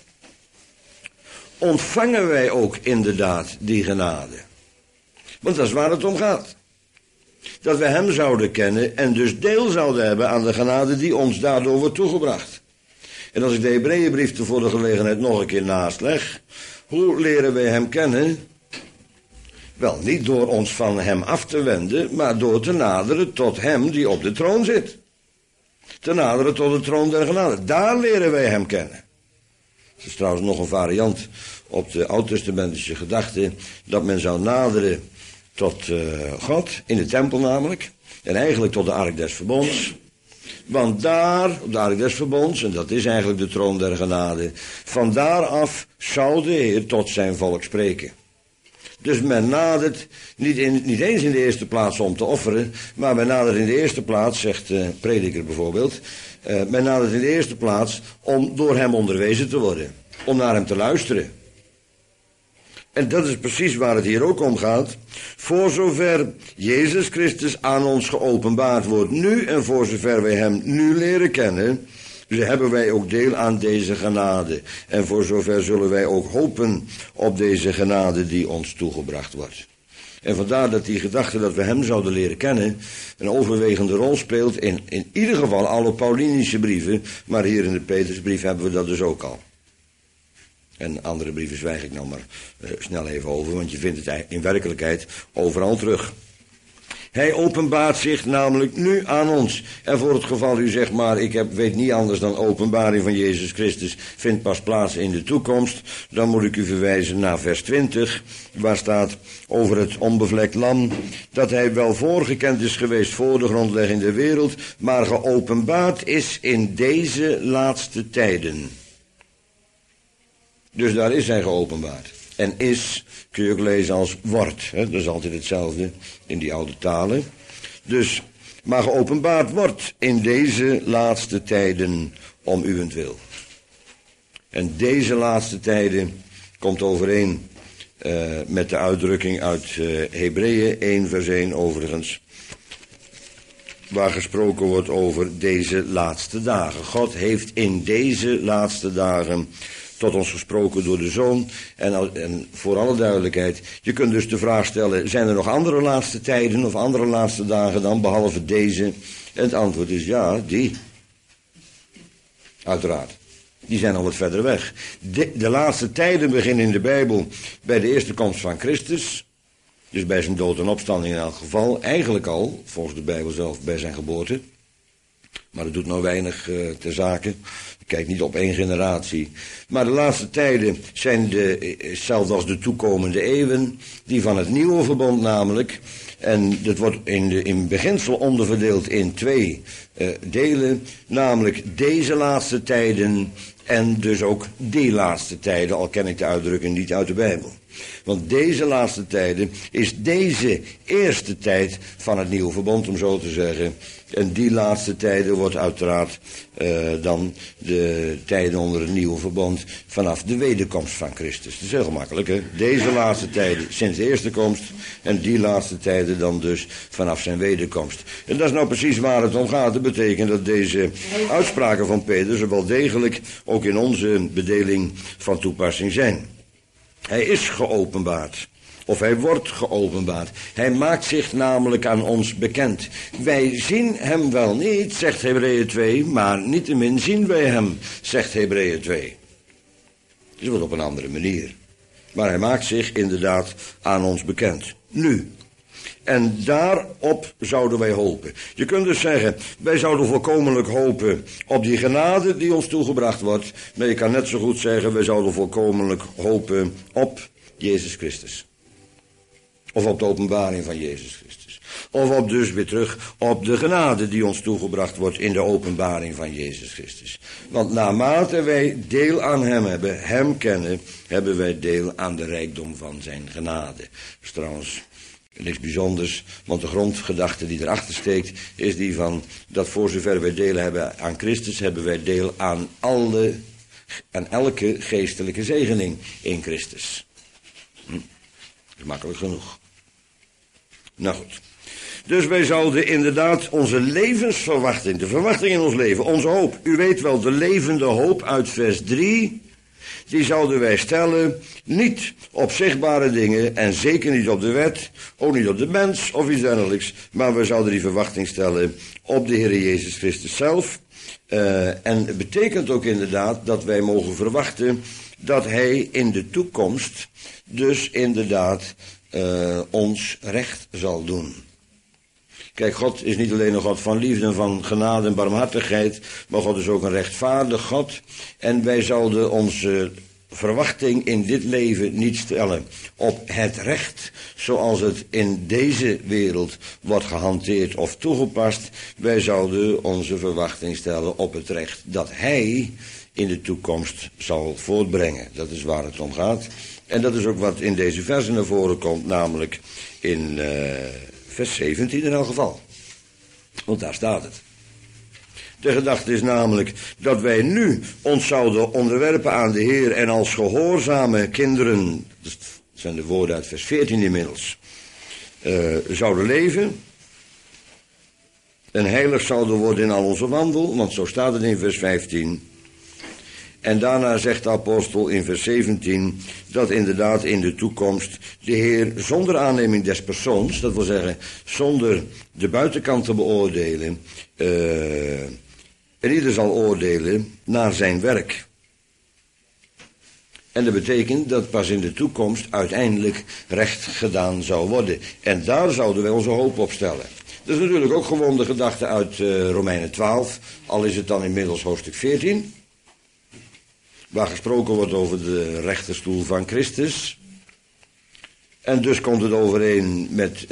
Ontvangen wij ook inderdaad die genade. Want dat is waar het om gaat. Dat we hem zouden kennen en dus deel zouden hebben aan de genade die ons daardoor wordt toegebracht. En als ik de Hebreeënbrief voor de gelegenheid nog een keer naast leg. Hoe leren wij hem kennen? Wel, niet door ons van hem af te wenden, maar door te naderen tot hem die op de troon zit. Te naderen tot de troon der genade. Daar leren wij hem kennen. Dat is trouwens nog een variant op de oud-testamentische gedachte, dat men zou naderen tot God, in de tempel namelijk, en eigenlijk tot de ark des verbonds. Want daar, op de ark des verbonds, en dat is eigenlijk de troon der genade, van daaraf zou de Heer tot zijn volk spreken. Dus men nadert niet eens in de eerste plaats om te offeren, maar men nadert in de eerste plaats, zegt de prediker bijvoorbeeld, men nadert in de eerste plaats om door hem onderwezen te worden, om naar hem te luisteren. En dat is precies waar het hier ook om gaat. Voor zover Jezus Christus aan ons geopenbaard wordt nu en voor zover wij hem nu leren kennen, dus hebben wij ook deel aan deze genade. En voor zover zullen wij ook hopen op deze genade die ons toegebracht wordt. En vandaar dat die gedachte dat we hem zouden leren kennen een overwegende rol speelt in ieder geval alle Paulinische brieven, maar hier in de Petrusbrief hebben we dat dus ook al. En andere brieven zwijg ik nou maar snel even over, want je vindt het in werkelijkheid overal terug. Hij openbaart zich namelijk nu aan ons. En voor het geval u zegt, maar ik weet niet anders dan openbaring van Jezus Christus vindt pas plaats in de toekomst, dan moet ik u verwijzen naar vers 20, waar staat over het onbevlekt lam, dat hij wel voorgekend is geweest voor de grondlegging der wereld, maar geopenbaard is in deze laatste tijden. Dus daar is hij geopenbaard. En is, kun je ook lezen als wordt. Dat is altijd hetzelfde in die oude talen. Dus maar geopenbaard wordt in deze laatste tijden om uwentwil. En deze laatste tijden komt overeen met de uitdrukking uit Hebreeën 1 vers 1 overigens, waar gesproken wordt over deze laatste dagen. God heeft in deze laatste dagen tot ons gesproken door de Zoon. En voor alle duidelijkheid, je kunt dus de vraag stellen, zijn er nog andere laatste tijden of andere laatste dagen dan, behalve deze? En het antwoord is ja, die. Uiteraard. Die zijn al wat verder weg. De laatste tijden beginnen in de Bijbel bij de eerste komst van Christus. Dus bij zijn dood en opstanding in elk geval. Eigenlijk al, volgens de Bijbel zelf, bij zijn geboorte. Maar dat doet nou weinig ter zake. Ik kijk niet op één generatie. Maar de laatste tijden zijn hetzelfde als de toekomende eeuwen. Die van het nieuwe verbond namelijk. En dat wordt in beginsel onderverdeeld in twee delen. Namelijk deze laatste tijden en dus ook die laatste tijden. Al ken ik de uitdrukking niet uit de Bijbel. Want deze laatste tijden is deze eerste tijd van het nieuwe verbond, om zo te zeggen. En die laatste tijden wordt uiteraard dan de tijden onder het nieuwe verbond vanaf de wederkomst van Christus. Dat is heel gemakkelijk, hè? Deze laatste tijden sinds de eerste komst en die laatste tijden dan dus vanaf zijn wederkomst. En dat is nou precies waar het om gaat. Dat betekent dat deze uitspraken van Petrus er wel degelijk ook in onze bedeling van toepassing zijn. Hij is geopenbaard. Of hij wordt geopenbaard. Hij maakt zich namelijk aan ons bekend. Wij zien hem wel niet, zegt Hebreeën 2, maar niettemin zien wij hem, zegt Hebreeën 2. Dus wat op een andere manier. Maar hij maakt zich inderdaad aan ons bekend. Nu. En daarop zouden wij hopen. Je kunt dus zeggen, wij zouden volkomenlijk hopen op die genade die ons toegebracht wordt. Maar je kan net zo goed zeggen, wij zouden volkomenlijk hopen op Jezus Christus. Of op de openbaring van Jezus Christus. Of op dus weer terug op de genade die ons toegebracht wordt in de openbaring van Jezus Christus. Want naarmate wij deel aan hem hebben, hem kennen, hebben wij deel aan de rijkdom van zijn genade. Dat is trouwens niks bijzonders, want de grondgedachte die erachter steekt is die van dat voor zover wij deel hebben aan Christus, hebben wij deel aan elke geestelijke zegening in Christus. Dat is makkelijk genoeg. Nou goed. Dus wij zouden inderdaad onze levensverwachting, de verwachting in ons leven, onze hoop, u weet wel, de levende hoop uit vers 3, die zouden wij stellen niet op zichtbare dingen en zeker niet op de wet, ook niet op de mens of iets dergelijks, maar we zouden die verwachting stellen op de Heer Jezus Christus zelf. En het betekent ook inderdaad dat wij mogen verwachten dat hij in de toekomst dus inderdaad ons recht zal doen. Kijk, God is niet alleen een God van liefde en van genade en barmhartigheid, maar God is ook een rechtvaardig God. En wij zouden onze verwachting in dit leven niet stellen op het recht zoals het in deze wereld wordt gehanteerd of toegepast. Wij zouden onze verwachting stellen op het recht dat hij in de toekomst zal voortbrengen. Dat is waar het om gaat. En dat is ook wat in deze versen naar voren komt, namelijk in vers 17 in elk geval. Want daar staat het. De gedachte is namelijk dat wij nu ons zouden onderwerpen aan de Heer en als gehoorzame kinderen, dat zijn de woorden uit vers 14 inmiddels, zouden leven. En heilig zouden worden in al onze wandel, want zo staat het in vers 15. En daarna zegt de apostel in vers 17 dat inderdaad in de toekomst de Heer zonder aanneming des persoons, dat wil zeggen zonder de buitenkant te beoordelen, en ieder zal oordelen naar zijn werk. En dat betekent dat pas in de toekomst uiteindelijk recht gedaan zou worden. En daar zouden wij onze hoop op stellen. Dat is natuurlijk ook gewoon de gedachte uit Romeinen 12, al is het dan inmiddels hoofdstuk 14. Waar gesproken wordt over de rechterstoel van Christus. En dus komt het overeen met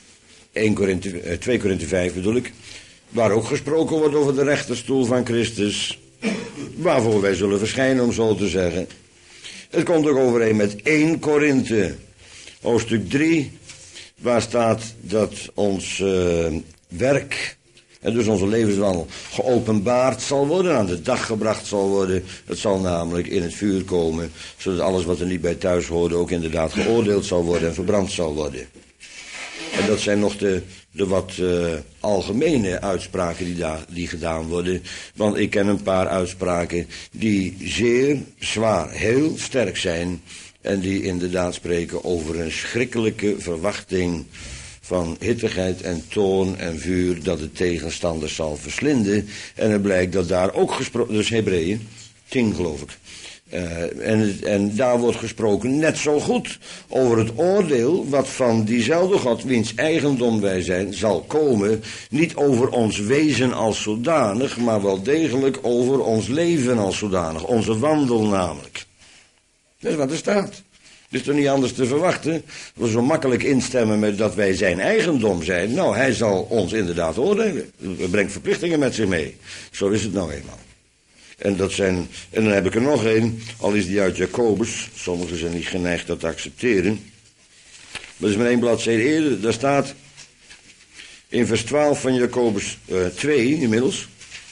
2 Korinthe 5 bedoel ik. Waar ook gesproken wordt over de rechterstoel van Christus. Waarvoor wij zullen verschijnen, om zo te zeggen. Het komt ook overeen met 1 Korinthe hoofdstuk 3. Waar staat dat ons werk En dus onze levenswandel geopenbaard zal worden, aan de dag gebracht zal worden. Het zal namelijk in het vuur komen, zodat alles wat er niet bij thuis hoorde ook inderdaad geoordeeld zal worden en verbrand zal worden. En dat zijn nog de wat algemene uitspraken die gedaan worden. Want ik ken een paar uitspraken die zeer zwaar, heel sterk zijn. En die inderdaad spreken over een schrikkelijke verwachting van hittigheid en toorn en vuur dat de tegenstanders zal verslinden. En het blijkt dat daar ook gesproken, dus Hebreeën 10 geloof ik. En daar wordt gesproken net zo goed over het oordeel wat van diezelfde God, wiens eigendom wij zijn, zal komen. Niet over ons wezen als zodanig, maar wel degelijk over ons leven als zodanig. Onze wandel namelijk. Dat is wat er staat. Het is toch niet anders te verwachten. We zo makkelijk instemmen met dat wij zijn eigendom zijn. Nou, hij zal ons inderdaad oordelen. Het brengt verplichtingen met zich mee. Zo is het nou eenmaal. En dan heb ik er nog één, al is die uit Jacobus. Sommigen zijn niet geneigd dat te accepteren. Maar dat is maar 1 bladzijde eerder. Daar staat in vers 12 van Jacobus 2 inmiddels.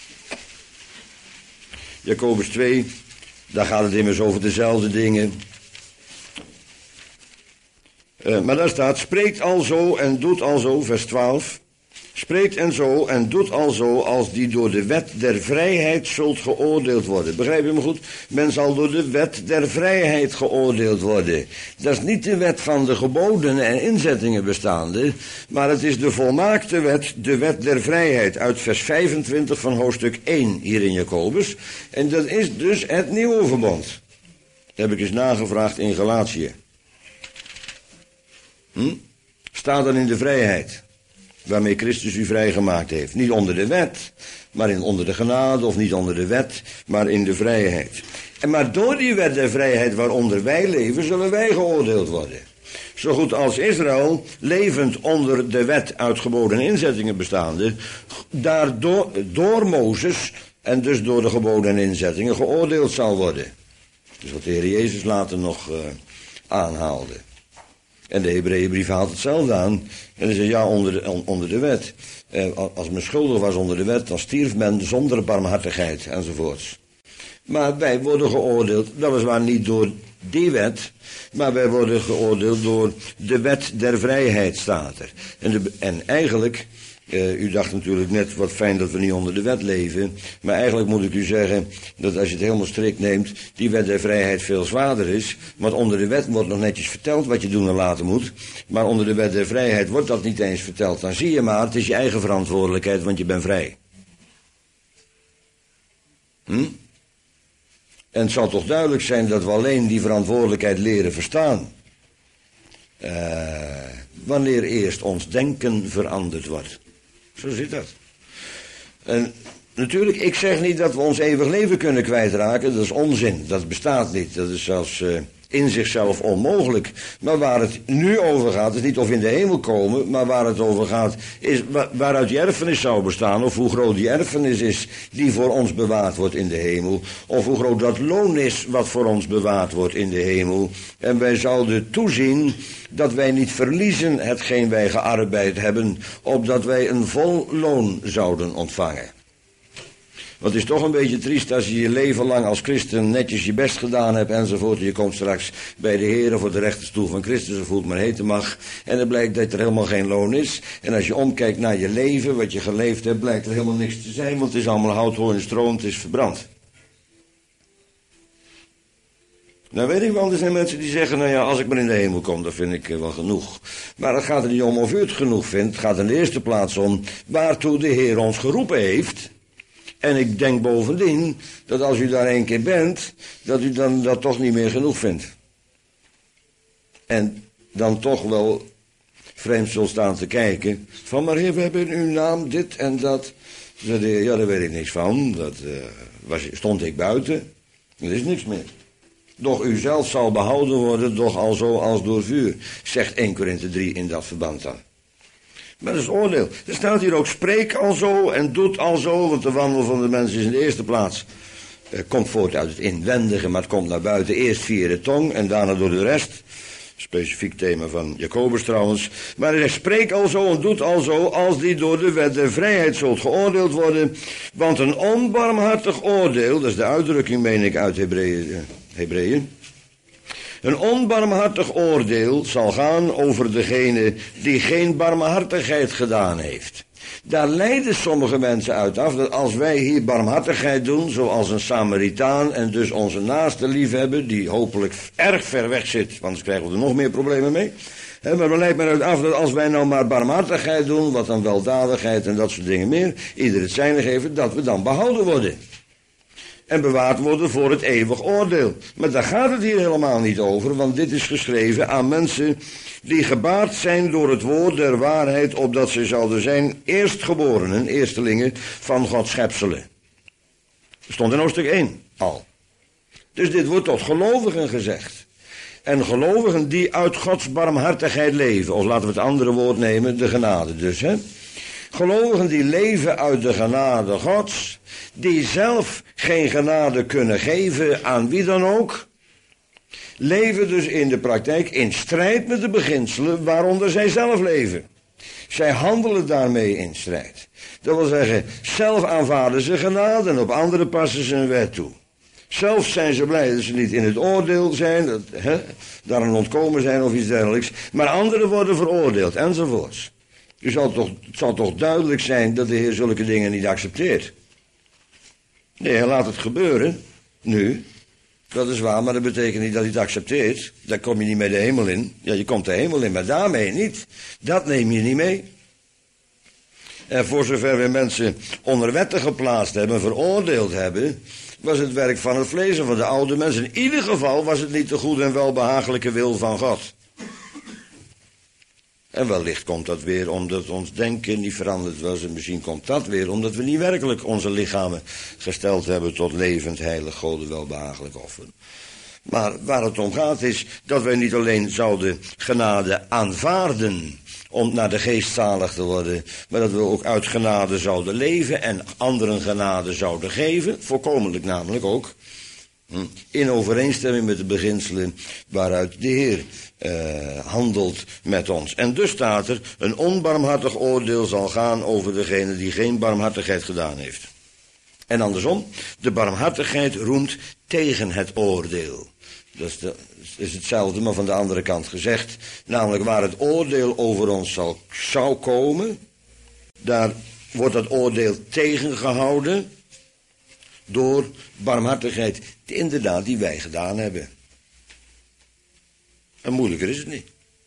Jacobus 2, daar gaat het immers over dezelfde dingen. Maar daar staat, spreekt alzo en doet alzo, vers 12. Spreekt en zo en doet alzo als die door de wet der vrijheid zult geoordeeld worden. Begrijp je me goed? Men zal door de wet der vrijheid geoordeeld worden. Dat is niet de wet van de geboden en inzettingen bestaande, maar het is de volmaakte wet, de wet der vrijheid, uit vers 25 van hoofdstuk 1 hier in Jacobus. En dat is dus het nieuwe verbond. Dat heb ik eens nagevraagd in Galatië. Staat dan in de vrijheid, waarmee Christus u vrijgemaakt heeft. Niet onder de wet, maar onder de genade, of niet onder de wet, maar in de vrijheid. Maar door die wet der vrijheid waaronder wij leven, zullen wij geoordeeld worden. Zo goed als Israël, levend onder de wet uit geboden en inzettingen bestaande, daardoor door Mozes en dus door de geboden en inzettingen geoordeeld zal worden. Dus wat de Heer Jezus later nog aanhaalde. En de Hebreeënbrief haalt hetzelfde aan. En hij zegt, ja, onder de wet. Als men schuldig was onder de wet, dan stierf men zonder barmhartigheid, enzovoorts. Maar wij worden geoordeeld, weliswaar niet door die wet, maar wij worden geoordeeld door de wet der vrijheid, staat er. En eigenlijk, u dacht natuurlijk net, wat fijn dat we niet onder de wet leven, maar eigenlijk moet ik u zeggen, dat als je het helemaal strikt neemt, die wet der vrijheid veel zwaarder is, want onder de wet wordt nog netjes verteld wat je doen en laten moet, maar onder de wet der vrijheid wordt dat niet eens verteld. Dan zie je maar, het is je eigen verantwoordelijkheid, want je bent vrij. En het zal toch duidelijk zijn dat we alleen die verantwoordelijkheid leren verstaan, wanneer eerst ons denken veranderd wordt. Zo zit dat. En natuurlijk, ik zeg niet dat we ons eeuwig leven kunnen kwijtraken. Dat is onzin. Dat bestaat niet. Dat is zelfs in zichzelf onmogelijk. Maar waar het nu over gaat, is niet of we in de hemel komen, maar waar het over gaat, is waaruit die erfenis zou bestaan, of hoe groot die erfenis is die voor ons bewaard wordt in de hemel, of hoe groot dat loon is wat voor ons bewaard wordt in de hemel. En wij zouden toezien dat wij niet verliezen hetgeen wij gearbeid hebben, opdat wij een vol loon zouden ontvangen. Want het is toch een beetje triest als je je leven lang als christen netjes je best gedaan hebt enzovoort. Je komt straks bij de Heer voor de rechterstoel van Christus, of hoe het maar heten mag. En het blijkt dat er helemaal geen loon is. En als je omkijkt naar je leven, wat je geleefd hebt, blijkt er helemaal niks te zijn. Want het is allemaal hout, hooi en stroom, het is verbrand. Nou weet ik wel, er zijn mensen die zeggen, nou ja, als ik maar in de hemel kom, dan vind ik wel genoeg. Maar het gaat er niet om of u het genoeg vindt. Het gaat in de eerste plaats om waartoe de Heer ons geroepen heeft. En ik denk bovendien dat als u daar 1 keer bent, dat u dan dat toch niet meer genoeg vindt. En dan toch wel vreemd zult staan te kijken. Van, maar Heer, we hebben in uw naam dit en dat. Zei de Heer, ja, daar weet ik niks van. Dat stond ik buiten. Er is niks meer. Doch u zelf zal behouden worden, doch alzo als door vuur. Zegt 1 Korinthe 3 in dat verband dan. Maar dat is oordeel. Er staat hier ook, spreek alzo en doet alzo, want de wandel van de mens is in de eerste plaats. Komt voort uit het inwendige, maar het komt naar buiten eerst via de tong en daarna door de rest. Specifiek thema van Jacobus trouwens. Maar hij spreekt al zo en doet al zo, als die door de wet der vrijheid zult geoordeeld worden. Want een onbarmhartig oordeel, dat is de uitdrukking, meen ik, uit Hebreeën. Een onbarmhartig oordeel zal gaan over degene die geen barmhartigheid gedaan heeft. Daar leiden sommige mensen uit af dat als wij hier barmhartigheid doen, zoals een Samaritaan, en dus onze naaste lief hebben, die hopelijk erg ver weg zit, want anders krijgen we er nog meer problemen mee. Maar er leidt men uit af dat als wij nou maar barmhartigheid doen, wat dan weldadigheid en dat soort dingen meer, ieder het zijne geven, dat we dan behouden worden. En bewaard worden voor het eeuwig oordeel. Maar daar gaat het hier helemaal niet over, want dit is geschreven aan mensen die gebaard zijn door het woord der waarheid, opdat ze zouden zijn eerstgeborenen, eerstelingen van Gods schepselen. Dat stond in hoofdstuk 1 al. Dus dit wordt tot gelovigen gezegd. En gelovigen die uit Gods barmhartigheid leven, of laten we het andere woord nemen, de genade dus, hè. Gelovigen die leven uit de genade Gods, die zelf geen genade kunnen geven aan wie dan ook, leven dus in de praktijk in strijd met de beginselen waaronder zij zelf leven. Zij handelen daarmee in strijd. Dat wil zeggen, zelf aanvaarden ze genade en op anderen passen ze een wet toe. Zelf zijn ze blij dat ze niet in het oordeel zijn, daaraan ontkomen zijn of iets dergelijks, maar anderen worden veroordeeld enzovoorts. Dus het zal toch duidelijk zijn dat de Heer zulke dingen niet accepteert. Nee, hij laat het gebeuren, nu. Dat is waar, maar dat betekent niet dat hij het accepteert. Daar kom je niet mee de hemel in. Ja, je komt de hemel in, maar daarmee niet. Dat neem je niet mee. En voor zover we mensen onder wetten geplaatst hebben, veroordeeld hebben, was het werk van het vlees en van de oude mensen. In ieder geval was het niet de goede en welbehagelijke wil van God. En wellicht komt dat weer omdat ons denken niet veranderd was. En misschien komt dat weer omdat we niet werkelijk onze lichamen gesteld hebben tot levend, heilig, Gode welbehagelijk offer. Maar waar het om gaat is dat wij niet alleen zouden genade aanvaarden om naar de geest zalig te worden, maar dat we ook uit genade zouden leven en anderen genade zouden geven, voorkomelijk namelijk ook, in overeenstemming met de beginselen waaruit de Heer handelt met ons. En dus staat er, een onbarmhartig oordeel zal gaan over degene die geen barmhartigheid gedaan heeft. En andersom, de barmhartigheid roemt tegen het oordeel. Dat is hetzelfde, maar van de andere kant gezegd. Namelijk waar het oordeel over ons zou komen, daar wordt dat oordeel tegengehouden door barmhartigheid, inderdaad, die wij gedaan hebben. En moeilijker is het niet.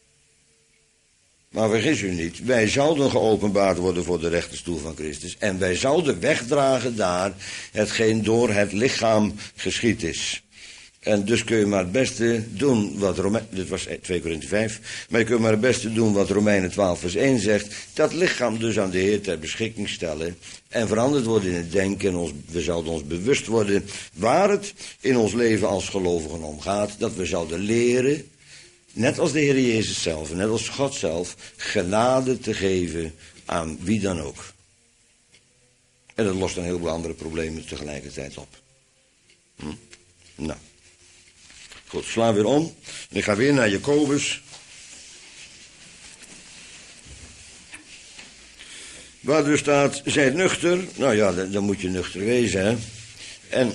Maar vergis u niet, wij zouden geopenbaard worden voor de rechterstoel van Christus. En wij zouden wegdragen daar hetgeen door het lichaam geschied is. En dus kun je maar het beste doen wat dit was 2 Korinthe 5, maar je kunt maar het beste doen wat Romeinen 12 vers 1 zegt. Dat lichaam dus aan de Heer ter beschikking stellen en veranderd worden in het denken. En we zouden ons bewust worden waar het in ons leven als gelovigen om gaat. Dat we zouden leren, net als de Heer Jezus zelf, net als God zelf, genade te geven aan wie dan ook. En dat lost een heleboel andere problemen tegelijkertijd op. Nou. Goed, slaan weer om. En ik ga weer naar Jacobus. Waar dus staat, zijt nuchter. Nou ja, dan moet je nuchter wezen, hè. En,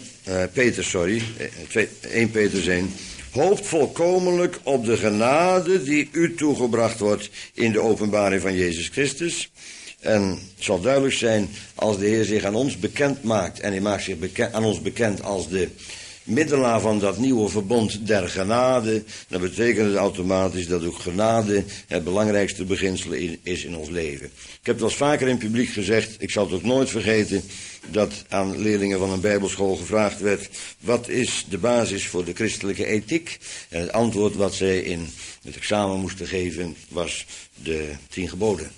1 Petrus 1. Hoopt volkomenlijk op de genade die u toegebracht wordt in de openbaring van Jezus Christus. En het zal duidelijk zijn als de Heer zich aan ons bekend maakt. En hij maakt zich aan ons bekend als de middelaar van dat nieuwe verbond der genade, dan betekent het automatisch dat ook genade het belangrijkste beginsel is in ons leven. Ik heb het wel eens vaker in het publiek gezegd, ik zal het ook nooit vergeten, dat aan leerlingen van een bijbelschool gevraagd werd, wat is de basis voor de christelijke ethiek? En het antwoord wat zij in het examen moesten geven was de 10 geboden.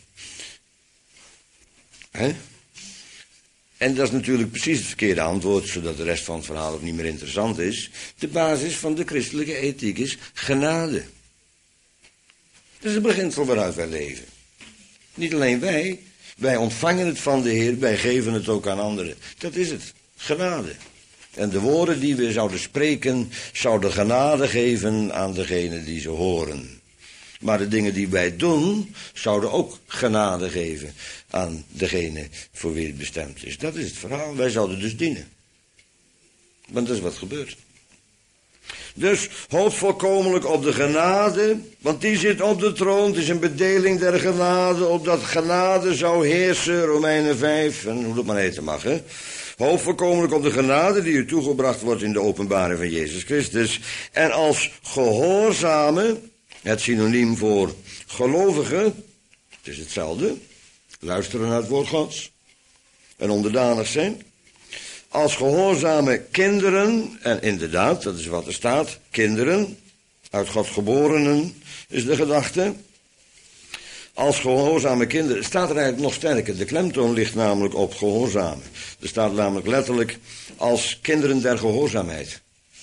En dat is natuurlijk precies het verkeerde antwoord, zodat de rest van het verhaal ook niet meer interessant is. De basis van de christelijke ethiek is genade. Dat is het beginsel waaruit wij leven. Niet alleen wij ontvangen het van de Heer, wij geven het ook aan anderen. Dat is het, genade. En de woorden die we zouden spreken, zouden genade geven aan degene die ze horen. Maar de dingen die wij doen, zouden ook genade geven aan degene voor wie het bestemd is. Dat is het verhaal. Wij zouden dus dienen. Want dat is wat gebeurt. Dus hoop volkomenlijk op de genade, want die zit op de troon. Het is een bedeling der genade, opdat genade zou heersen, Romeinen 5, en hoe dat maar heten mag, hè. Hoop volkomenlijk op de genade die u toegebracht wordt in de openbaring van Jezus Christus. En als gehoorzame, het synoniem voor gelovigen, het is hetzelfde, luisteren naar het woord Gods en onderdanig zijn. Als gehoorzame kinderen, en inderdaad, dat is wat er staat, kinderen, uit God geborenen, is de gedachte. Als gehoorzame kinderen, staat er eigenlijk nog sterker, de klemtoon ligt namelijk op gehoorzame. Er staat namelijk letterlijk, als kinderen der gehoorzaamheid.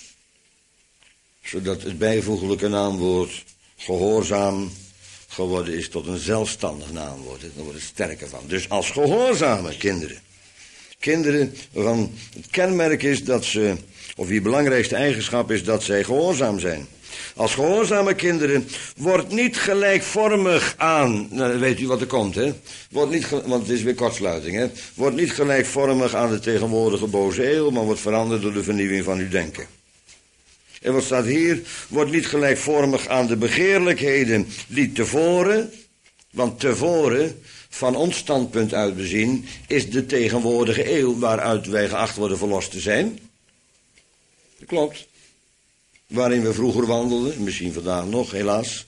Zodat het bijvoeglijke naamwoord gehoorzaam geworden is tot een zelfstandig naamwoord. Daar wordt het sterker van. Dus als gehoorzame kinderen. Kinderen waarvan het kenmerk is dat ze, of wie belangrijkste eigenschap is dat zij gehoorzaam zijn. Als gehoorzame kinderen wordt niet gelijkvormig aan, nou weet u wat er komt, hè? Wordt niet, want het is weer kortsluiting, hè? Wordt niet gelijkvormig aan de tegenwoordige boze eeuw, maar wordt veranderd door de vernieuwing van uw denken. En wat staat hier? Wordt niet gelijkvormig aan de begeerlijkheden die tevoren, want tevoren, van ons standpunt uit bezien, is de tegenwoordige eeuw waaruit wij geacht worden verlost te zijn. Dat klopt. Waarin we vroeger wandelden, misschien vandaag nog, helaas.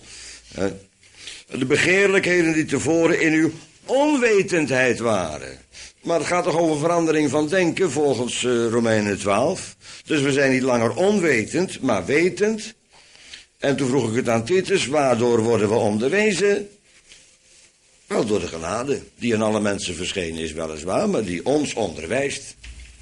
De begeerlijkheden die tevoren in uw onwetendheid waren. Maar het gaat toch over verandering van denken volgens Romeinen 12. Dus we zijn niet langer onwetend, maar wetend. En toen vroeg ik het aan Titus, waardoor worden we onderwezen? Wel door de genade, die aan alle mensen verschenen is weliswaar, maar die ons onderwijst.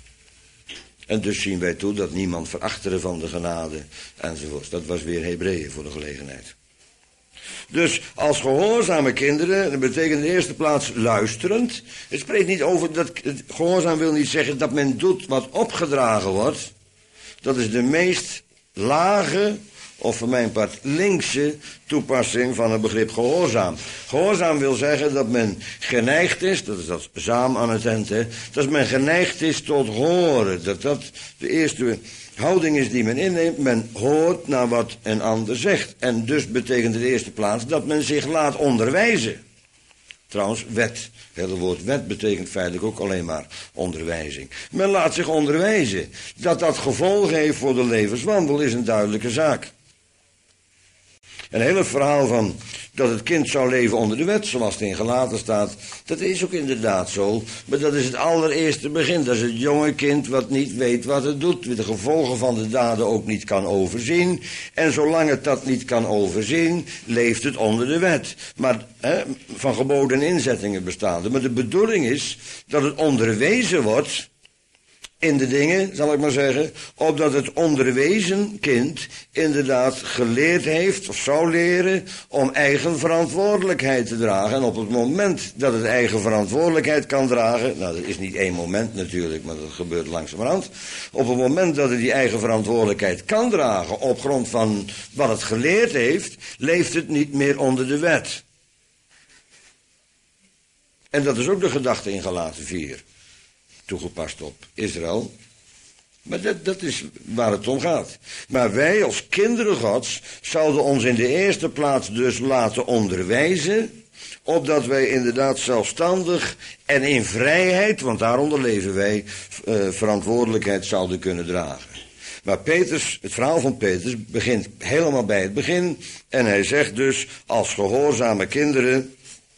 En dus zien wij toe dat niemand verachteren van de genade enzovoort. Dat was weer Hebreeën voor de gelegenheid. Dus als gehoorzame kinderen, dat betekent in de eerste plaats luisterend. Het spreekt niet over dat, gehoorzaam wil niet zeggen dat men doet wat opgedragen wordt. Dat is de meest lage, of voor mijn part linkse toepassing van het begrip gehoorzaam. Gehoorzaam wil zeggen dat men geneigd is, dat is dat zaam aan het eind, hè, dat men geneigd is tot horen. Dat dat de eerste houding is die men inneemt. Men hoort naar wat een ander zegt. En dus betekent in de eerste plaats dat men zich laat onderwijzen. Trouwens, wet. Het hele woord wet betekent feitelijk ook alleen maar onderwijzing. Men laat zich onderwijzen. Dat dat gevolgen heeft voor de levenswandel is een duidelijke zaak. En heel het verhaal van dat het kind zou leven onder de wet, zoals het in Galaten staat, dat is ook inderdaad zo. Maar dat is het allereerste begin. Dat is het jonge kind wat niet weet wat het doet, de gevolgen van de daden ook niet kan overzien. En zolang het dat niet kan overzien, leeft het onder de wet. Maar van geboden en inzettingen bestaande. Maar de bedoeling is dat het onderwezen wordt in de dingen, zal ik maar zeggen, opdat het onderwezen kind inderdaad geleerd heeft, of zou leren, om eigen verantwoordelijkheid te dragen. En op het moment dat het eigen verantwoordelijkheid kan dragen, nou dat is niet één moment natuurlijk, maar dat gebeurt langzamerhand. Op het moment dat het die eigen verantwoordelijkheid kan dragen, op grond van wat het geleerd heeft, leeft het niet meer onder de wet. En dat is ook de gedachte in Galaten 4. Toegepast op Israël. Maar dat is waar het om gaat. Maar wij als kinderen Gods zouden ons in de eerste plaats dus laten onderwijzen, opdat wij inderdaad zelfstandig en in vrijheid, want daaronder leven wij, verantwoordelijkheid zouden kunnen dragen. Maar Petrus, het verhaal van Petrus begint helemaal bij het begin en hij zegt dus als gehoorzame kinderen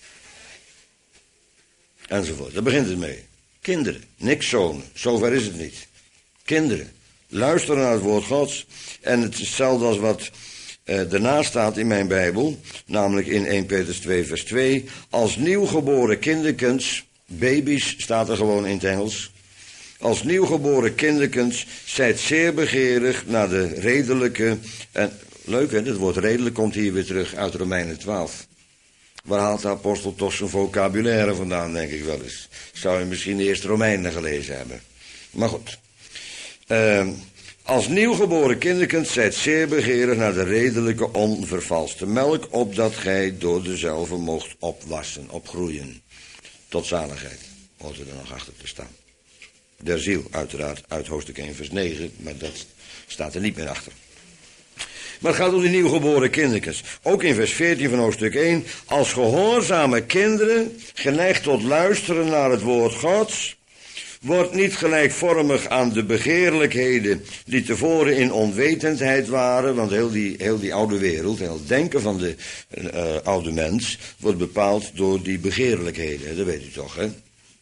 enzovoort. Daar begint het mee. Kinderen, niks zonen, zover is het niet. Kinderen, luisteren naar het woord Gods. En het is hetzelfde als wat daarna staat in mijn Bijbel, namelijk in 1 Petrus 2 vers 2. Als nieuwgeboren kinderkens, baby's staat er gewoon in het Engels. Als nieuwgeboren kinderkens, zijt zeer begeerig naar de redelijke, en leuk hè, het woord redelijk komt hier weer terug uit Romeinen 12. Waar haalt de apostel toch zijn vocabulaire vandaan, denk ik wel eens. Zou je misschien de eerste Romeinen gelezen hebben. Maar goed. Als nieuwgeboren kinderkind zijt zeer begeerig naar de redelijke onvervalste melk, opdat gij door dezelfde moogt opwassen, opgroeien. Tot zaligheid, hoort er nog achter te staan. Der ziel, uiteraard, uit hoofdstuk 1 vers 9, maar dat staat er niet meer achter. Maar het gaat om die nieuwgeboren kindertjes. Ook in vers 14 van hoofdstuk 1. Als gehoorzame kinderen, geneigd tot luisteren naar het woord Gods, wordt niet gelijkvormig aan de begeerlijkheden die tevoren in onwetendheid waren, want heel die oude wereld, heel het denken van de oude mens, wordt bepaald door die begeerlijkheden. Dat weet u toch, hè?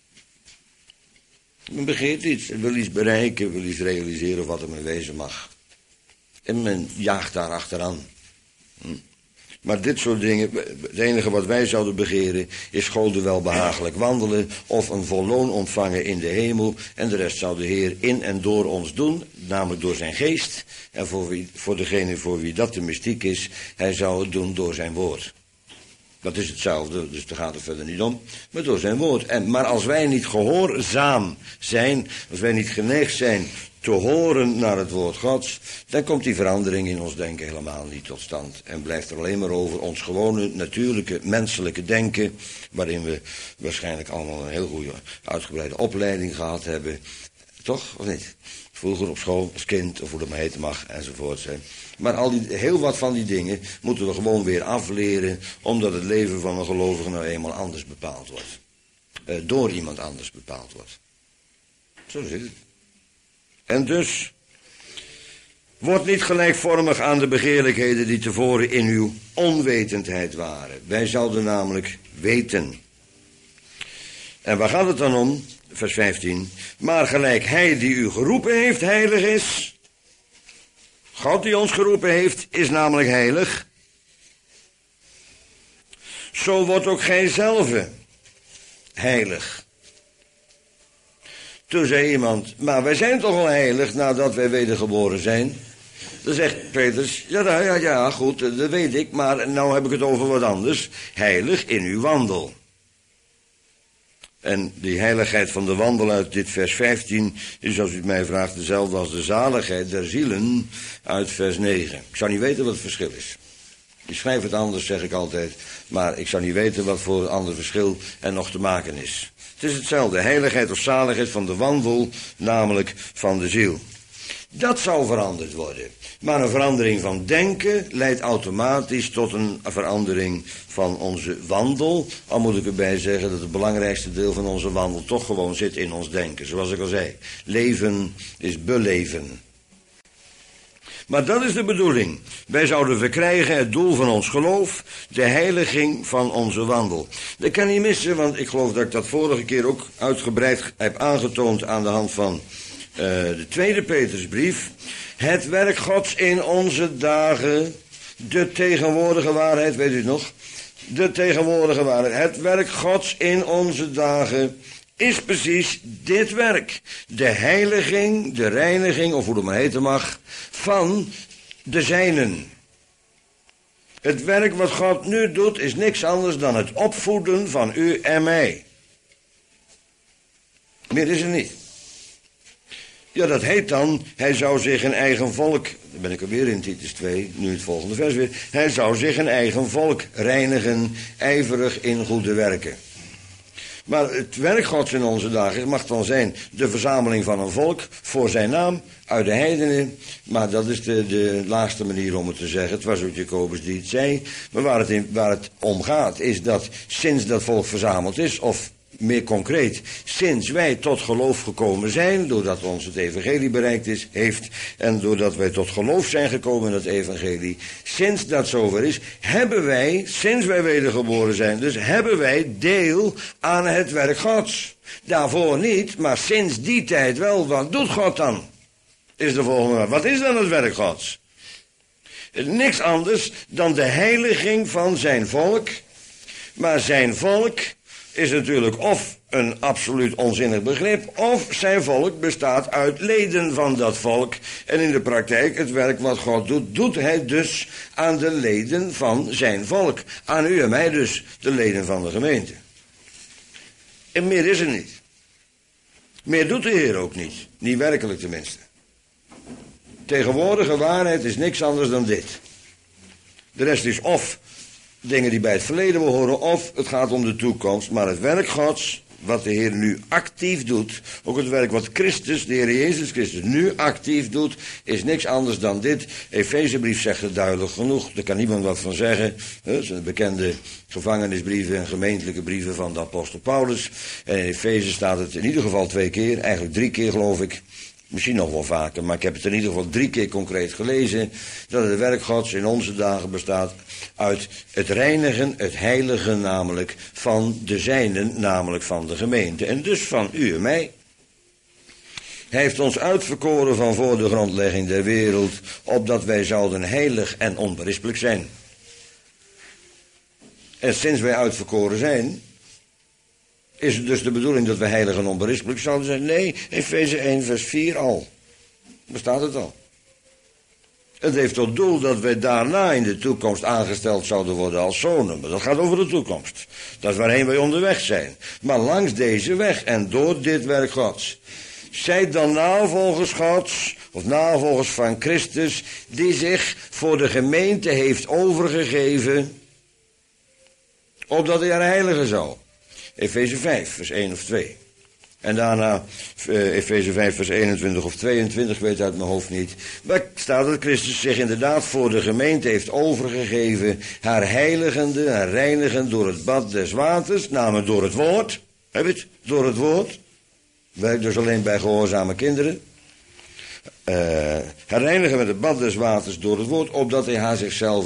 Men begeert iets, wil iets bereiken, wil iets realiseren of wat er maar wezen mag. En men jaagt daar achteraan. Maar dit soort dingen, het enige wat wij zouden begeren, is Gode welbehagelijk wandelen of een vol loon ontvangen in de hemel. En de rest zou de Heer in en door ons doen, namelijk door zijn geest. En voor degene voor wie dat de mystiek is, hij zou het doen door zijn woord. Dat is hetzelfde, dus daar gaat het verder niet om, maar door zijn woord. Maar als wij niet gehoorzaam zijn, als wij niet geneigd zijn te horen naar het woord Gods, dan komt die verandering in ons denken helemaal niet tot stand. En blijft er alleen maar over ons gewone, natuurlijke, menselijke denken, waarin we waarschijnlijk allemaal een heel goede, uitgebreide opleiding gehad hebben. Toch, of niet? Vroeger op school, als kind, of hoe dat maar heten mag, enzovoort. Maar heel wat van die dingen moeten we gewoon weer afleren, omdat het leven van een gelovige nou eenmaal anders bepaald wordt. Door iemand anders bepaald wordt. Zo zit het. En dus, wordt niet gelijkvormig aan de begeerlijkheden die tevoren in uw onwetendheid waren. Wij zouden namelijk weten. En waar gaat het dan om? Vers 15. Maar gelijk hij die u geroepen heeft heilig is. God die ons geroepen heeft is namelijk heilig. Zo wordt ook gij zelf heilig. Toen zei iemand, maar wij zijn toch al heilig nadat wij wedergeboren zijn? Dan zegt Petrus, ja, goed, dat weet ik, maar nou heb ik het over wat anders. Heilig in uw wandel. En die heiligheid van de wandel uit dit vers 15 is, als u het mij vraagt, dezelfde als de zaligheid der zielen uit vers 9. Ik zou niet weten wat het verschil is. Ik schrijf het anders, zeg ik altijd, maar ik zou niet weten wat voor een ander verschil er nog te maken is. Het is hetzelfde, heiligheid of zaligheid van de wandel, namelijk van de ziel. Dat zou veranderd worden. Maar een verandering van denken leidt automatisch tot een verandering van onze wandel. Al moet ik erbij zeggen dat het belangrijkste deel van onze wandel toch gewoon zit in ons denken. Zoals ik al zei, leven is beleven. Maar dat is de bedoeling. Wij zouden verkrijgen het doel van ons geloof, de heiliging van onze wandel. Dat kan niet missen, want ik geloof dat ik dat vorige keer ook uitgebreid heb aangetoond aan de hand van de tweede Petrusbrief. Het werk Gods in onze dagen, de tegenwoordige waarheid, weet u het nog? De tegenwoordige waarheid. Het werk Gods in onze dagen is precies dit werk. De heiliging, de reiniging, of hoe het maar heten mag, van de zijnen. Het werk wat God nu doet is niks anders dan het opvoeden van u en mij. Meer is er niet. Ja, dat heet dan, hij zou zich een eigen volk, dan ben ik alweer in Titus 2, nu het volgende vers weer. Hij zou zich een eigen volk reinigen, ijverig in goede werken. Maar het werk Gods in onze dagen mag dan zijn de verzameling van een volk voor zijn naam uit de heidenen. Maar dat is de laagste manier om het te zeggen. Het was ook Jacobus die het zei. Maar waar het om gaat is dat sinds dat volk verzameld is, of meer concreet, sinds wij tot geloof gekomen zijn, doordat ons het evangelie bereikt heeft, en doordat wij tot geloof zijn gekomen in het evangelie, sinds dat zover is, hebben wij, sinds wij wedergeboren zijn, dus hebben wij deel aan het werk Gods. Daarvoor niet, maar sinds die tijd wel. Wat doet God dan? Is de volgende vraag. Wat is dan het werk Gods? Niks anders dan de heiliging van zijn volk. Maar zijn volk is natuurlijk of een absoluut onzinnig begrip, of zijn volk bestaat uit leden van dat volk. En in de praktijk, het werk wat God doet, doet hij dus aan de leden van zijn volk. Aan u en mij dus, de leden van de gemeente. En meer is er niet. Meer doet de Heer ook niet. Niet werkelijk tenminste. tegenwoordige waarheid is niks anders dan dit. De rest is of dingen die bij het verleden behoren, of het gaat om de toekomst. Maar het werk Gods, wat de Heer nu actief doet, ook het werk wat Christus, de Heer Jezus Christus, nu actief doet, is niks anders dan dit. Efezebrief zegt het duidelijk genoeg, daar kan niemand wat van zeggen. Dat zijn de bekende gevangenisbrieven en gemeentelijke brieven van de apostel Paulus. En in Efeze staat het in ieder geval 2 keer, eigenlijk 3 keer geloof ik. Misschien nog wel vaker, maar ik heb het in ieder geval 3 keer concreet gelezen. Dat het werk Gods in onze dagen bestaat uit het reinigen, het heiligen namelijk van de zijnen, namelijk van de gemeente. En dus van u en mij. Hij heeft ons uitverkoren van voor de grondlegging der wereld, opdat wij zouden heilig en onberispelijk zijn. En sinds wij uitverkoren zijn, is het dus de bedoeling dat we heilig en onberispelijk zouden zijn? Nee, Efeze 1 vers 4 al. Bestaat het al. Het heeft tot doel dat wij daarna in de toekomst aangesteld zouden worden als zonen. Maar dat gaat over de toekomst. Dat is waarheen wij onderweg zijn. Maar langs deze weg en door dit werk Gods. Zij dan navolgers Gods, of navolgers van Christus, die zich voor de gemeente heeft overgegeven, opdat hij haar heiligen zou. Efeze 5, vers 1 of 2. En daarna Efeze 5, vers 21 of 22, ik weet het uit mijn hoofd niet. Maar staat dat Christus zich inderdaad voor de gemeente heeft overgegeven, haar heiligende, haar reinigend door het bad des waters, namelijk door het woord. Heb je het? Door het woord. Werkt dus alleen bij gehoorzame kinderen. Herreinigen met het bad des waters door het woord, opdat hij haar zichzelf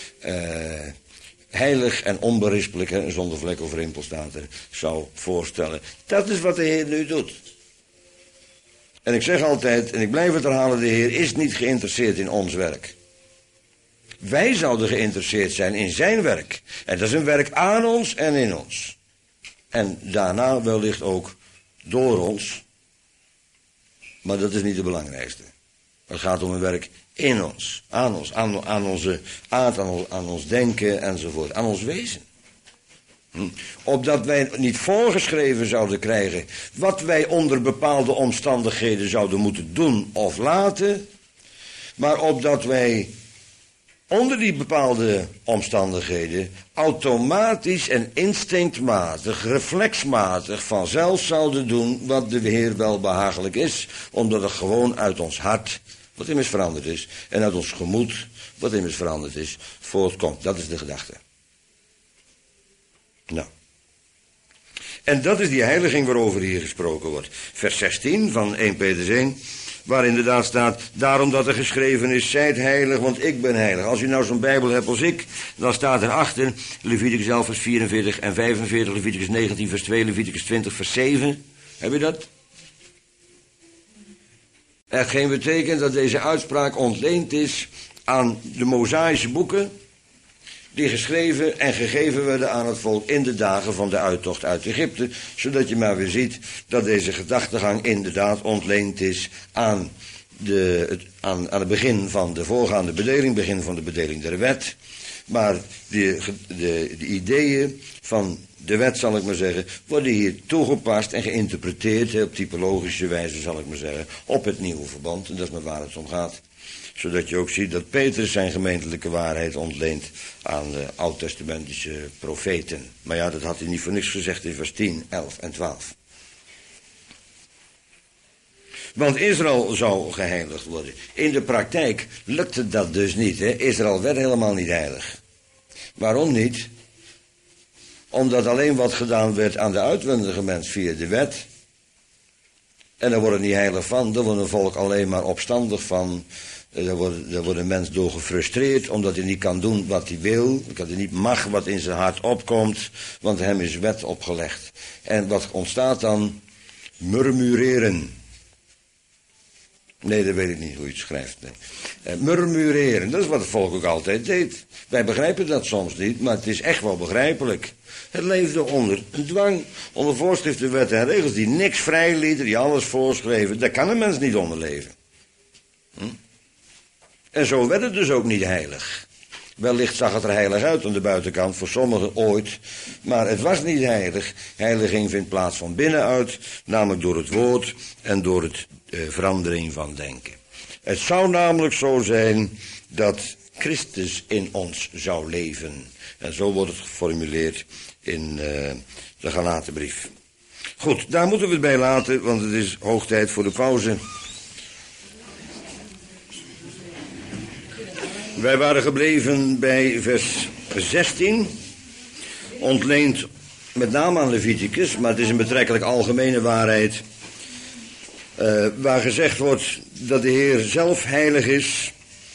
heilig en onberispelijk, zonder vlek of rimpel staat er, zou voorstellen. Dat is wat de Heer nu doet. En ik zeg altijd, en ik blijf het herhalen, de Heer is niet geïnteresseerd in ons werk. Wij zouden geïnteresseerd zijn in zijn werk. En dat is een werk aan ons en in ons. En daarna wellicht ook door ons. Maar dat is niet het belangrijkste. Het gaat om een werk in ons, aan ons, aan onze aard, aan ons denken enzovoort, aan ons wezen. Opdat wij niet voorgeschreven zouden krijgen wat wij onder bepaalde omstandigheden zouden moeten doen of laten, maar opdat wij onder die bepaalde omstandigheden automatisch en instinctmatig, reflexmatig vanzelf zouden doen wat de Heer wel behagelijk is, omdat het gewoon uit ons hart, wat immers veranderd is, en uit ons gemoed, wat immers veranderd is, voortkomt. Dat is de gedachte. Nou. En dat is die heiliging waarover hier gesproken wordt. Vers 16 van 1 Petrus 1, waar inderdaad staat, daarom dat er geschreven is, zijt heilig, want ik ben heilig. Als u nou zo'n Bijbel hebt als ik, dan staat erachter, Leviticus 11 vers 44 en 45, Leviticus 19 vers 2, Leviticus 20 vers 7. Heb je dat? Hetgeen betekent dat deze uitspraak ontleend is aan de Mosaïsche boeken, die geschreven en gegeven werden aan het volk in de dagen van de uittocht uit Egypte, zodat je maar weer ziet dat deze gedachtegang inderdaad ontleend is aan het begin van de voorgaande bedeling, begin van de bedeling der wet. Maar de ideeën van de wet, zal ik maar zeggen, worden hier toegepast en geïnterpreteerd, op typologische wijze, zal ik maar zeggen, op het nieuwe verband. En dat is maar waar het om gaat. Zodat je ook ziet dat Petrus zijn gemeentelijke waarheid ontleent aan de oud-testamentische profeten. Maar ja, dat had hij niet voor niks gezegd in vers 10, 11 en 12. Want Israël zou geheiligd worden. In de praktijk lukte dat dus niet. Hè? Israël werd helemaal niet heilig. Waarom niet? Omdat alleen wat gedaan werd aan de uitwendige mens via de wet. En daar wordt het niet heilig van. Daar wordt een volk alleen maar opstandig van. Daar wordt een mens door gefrustreerd, omdat hij niet kan doen wat hij wil. Dat hij niet mag wat in zijn hart opkomt, want hem is wet opgelegd. En wat ontstaat dan? Murmureren. Nee, dat weet ik niet hoe je het schrijft. Nee. Murmureren, dat is wat het volk ook altijd deed. Wij begrijpen dat soms niet, maar het is echt wel begrijpelijk. Het leefde onder een dwang, onder voorschriften, wetten en regels die niks vrijlieten, die alles voorschreven. Daar kan een mens niet onder leven. En zo werd het dus ook niet heilig. Wellicht zag het er heilig uit aan de buitenkant, voor sommigen ooit. Maar het was niet heilig. Heiliging vindt plaats van binnenuit, namelijk door het woord en door het verandering van denken. Het zou namelijk zo zijn dat Christus in ons zou leven. En zo wordt het geformuleerd in de Galatenbrief. Goed, daar moeten we het bij laten, want het is hoog tijd voor de pauze. Wij waren gebleven bij vers 16, ontleend met name aan Leviticus, maar het is een betrekkelijk algemene waarheid, waar gezegd wordt dat de Heer zelf heilig is.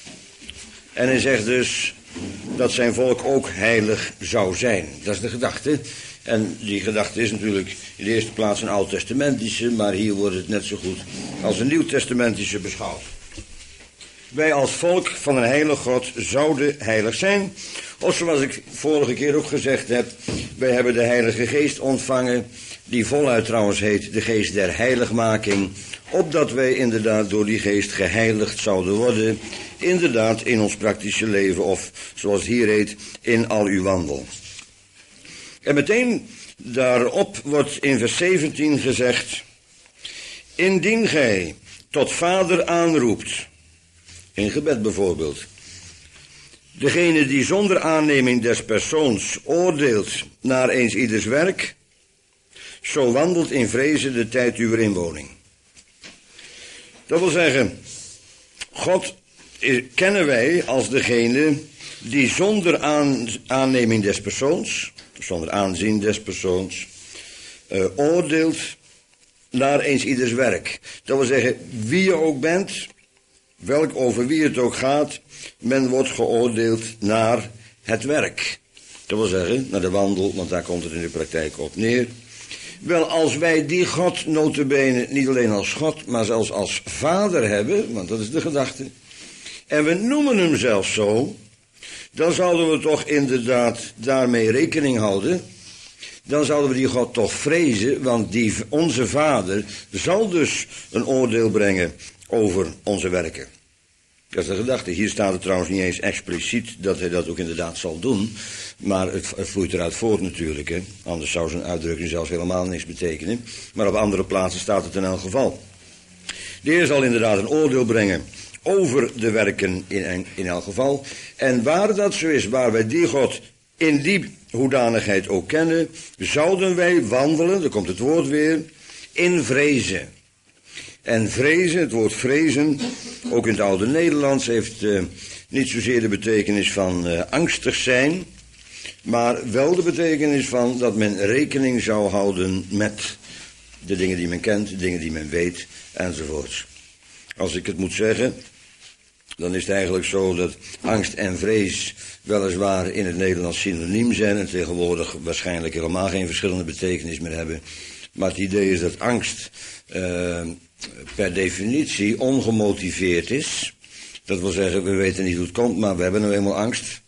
En hij zegt dus dat zijn volk ook heilig zou zijn. Dat is de gedachte. En die gedachte is natuurlijk in de eerste plaats een oud-testamentische, maar hier wordt het net zo goed als een nieuw-testamentische beschouwd. Wij als volk van een heilig God zouden heilig zijn. Of zoals ik vorige keer ook gezegd heb, wij hebben de Heilige Geest ontvangen, die voluit trouwens heet de geest der heiligmaking, opdat wij inderdaad door die geest geheiligd zouden worden, inderdaad in ons praktische leven, of zoals het hier heet, in al uw wandel. En meteen daarop wordt in vers 17 gezegd, indien gij tot Vader aanroept, in gebed bijvoorbeeld, degene die zonder aanneming des persoons oordeelt naar eens ieders werk, zo wandelt in vrezen de tijd uw inwoning. Dat wil zeggen, God kennen wij als degene die zonder aanneming des persoons, zonder aanzien des persoons, oordeelt naar eens ieders werk. Dat wil zeggen, wie je ook bent, over wie het ook gaat, men wordt geoordeeld naar het werk. Dat wil zeggen, naar de wandel, want daar komt het in de praktijk op neer. Wel, als wij die God nota bene niet alleen als God, maar zelfs als Vader hebben, want dat is de gedachte, en we noemen hem zelfs zo, dan zouden we toch inderdaad daarmee rekening houden. Dan zouden we die God toch vrezen, want onze Vader zal dus een oordeel brengen over onze werken. Dat is de gedachte. Hier staat het trouwens niet eens expliciet dat hij dat ook inderdaad zal doen. Maar het vloeit eruit voort natuurlijk. Hè. Anders zou zijn uitdrukking zelfs helemaal niks betekenen. Maar op andere plaatsen staat het in elk geval. De Heer zal inderdaad een oordeel brengen over de werken in elk geval. En waar dat zo is, waar wij die God in die hoedanigheid ook kennen, zouden wij wandelen, daar komt het woord weer, in vrezen. En vrezen, het woord vrezen, ook in het oude Nederlands, heeft niet zozeer de betekenis van angstig zijn, maar wel de betekenis van dat men rekening zou houden met de dingen die men kent, de dingen die men weet, enzovoorts. Als ik het moet zeggen, dan is het eigenlijk zo dat angst en vrees weliswaar in het Nederlands synoniem zijn en tegenwoordig waarschijnlijk helemaal geen verschillende betekenis meer hebben. Maar het idee is dat angst per definitie ongemotiveerd is. Dat wil zeggen, we weten niet hoe het komt, maar we hebben nou eenmaal angst.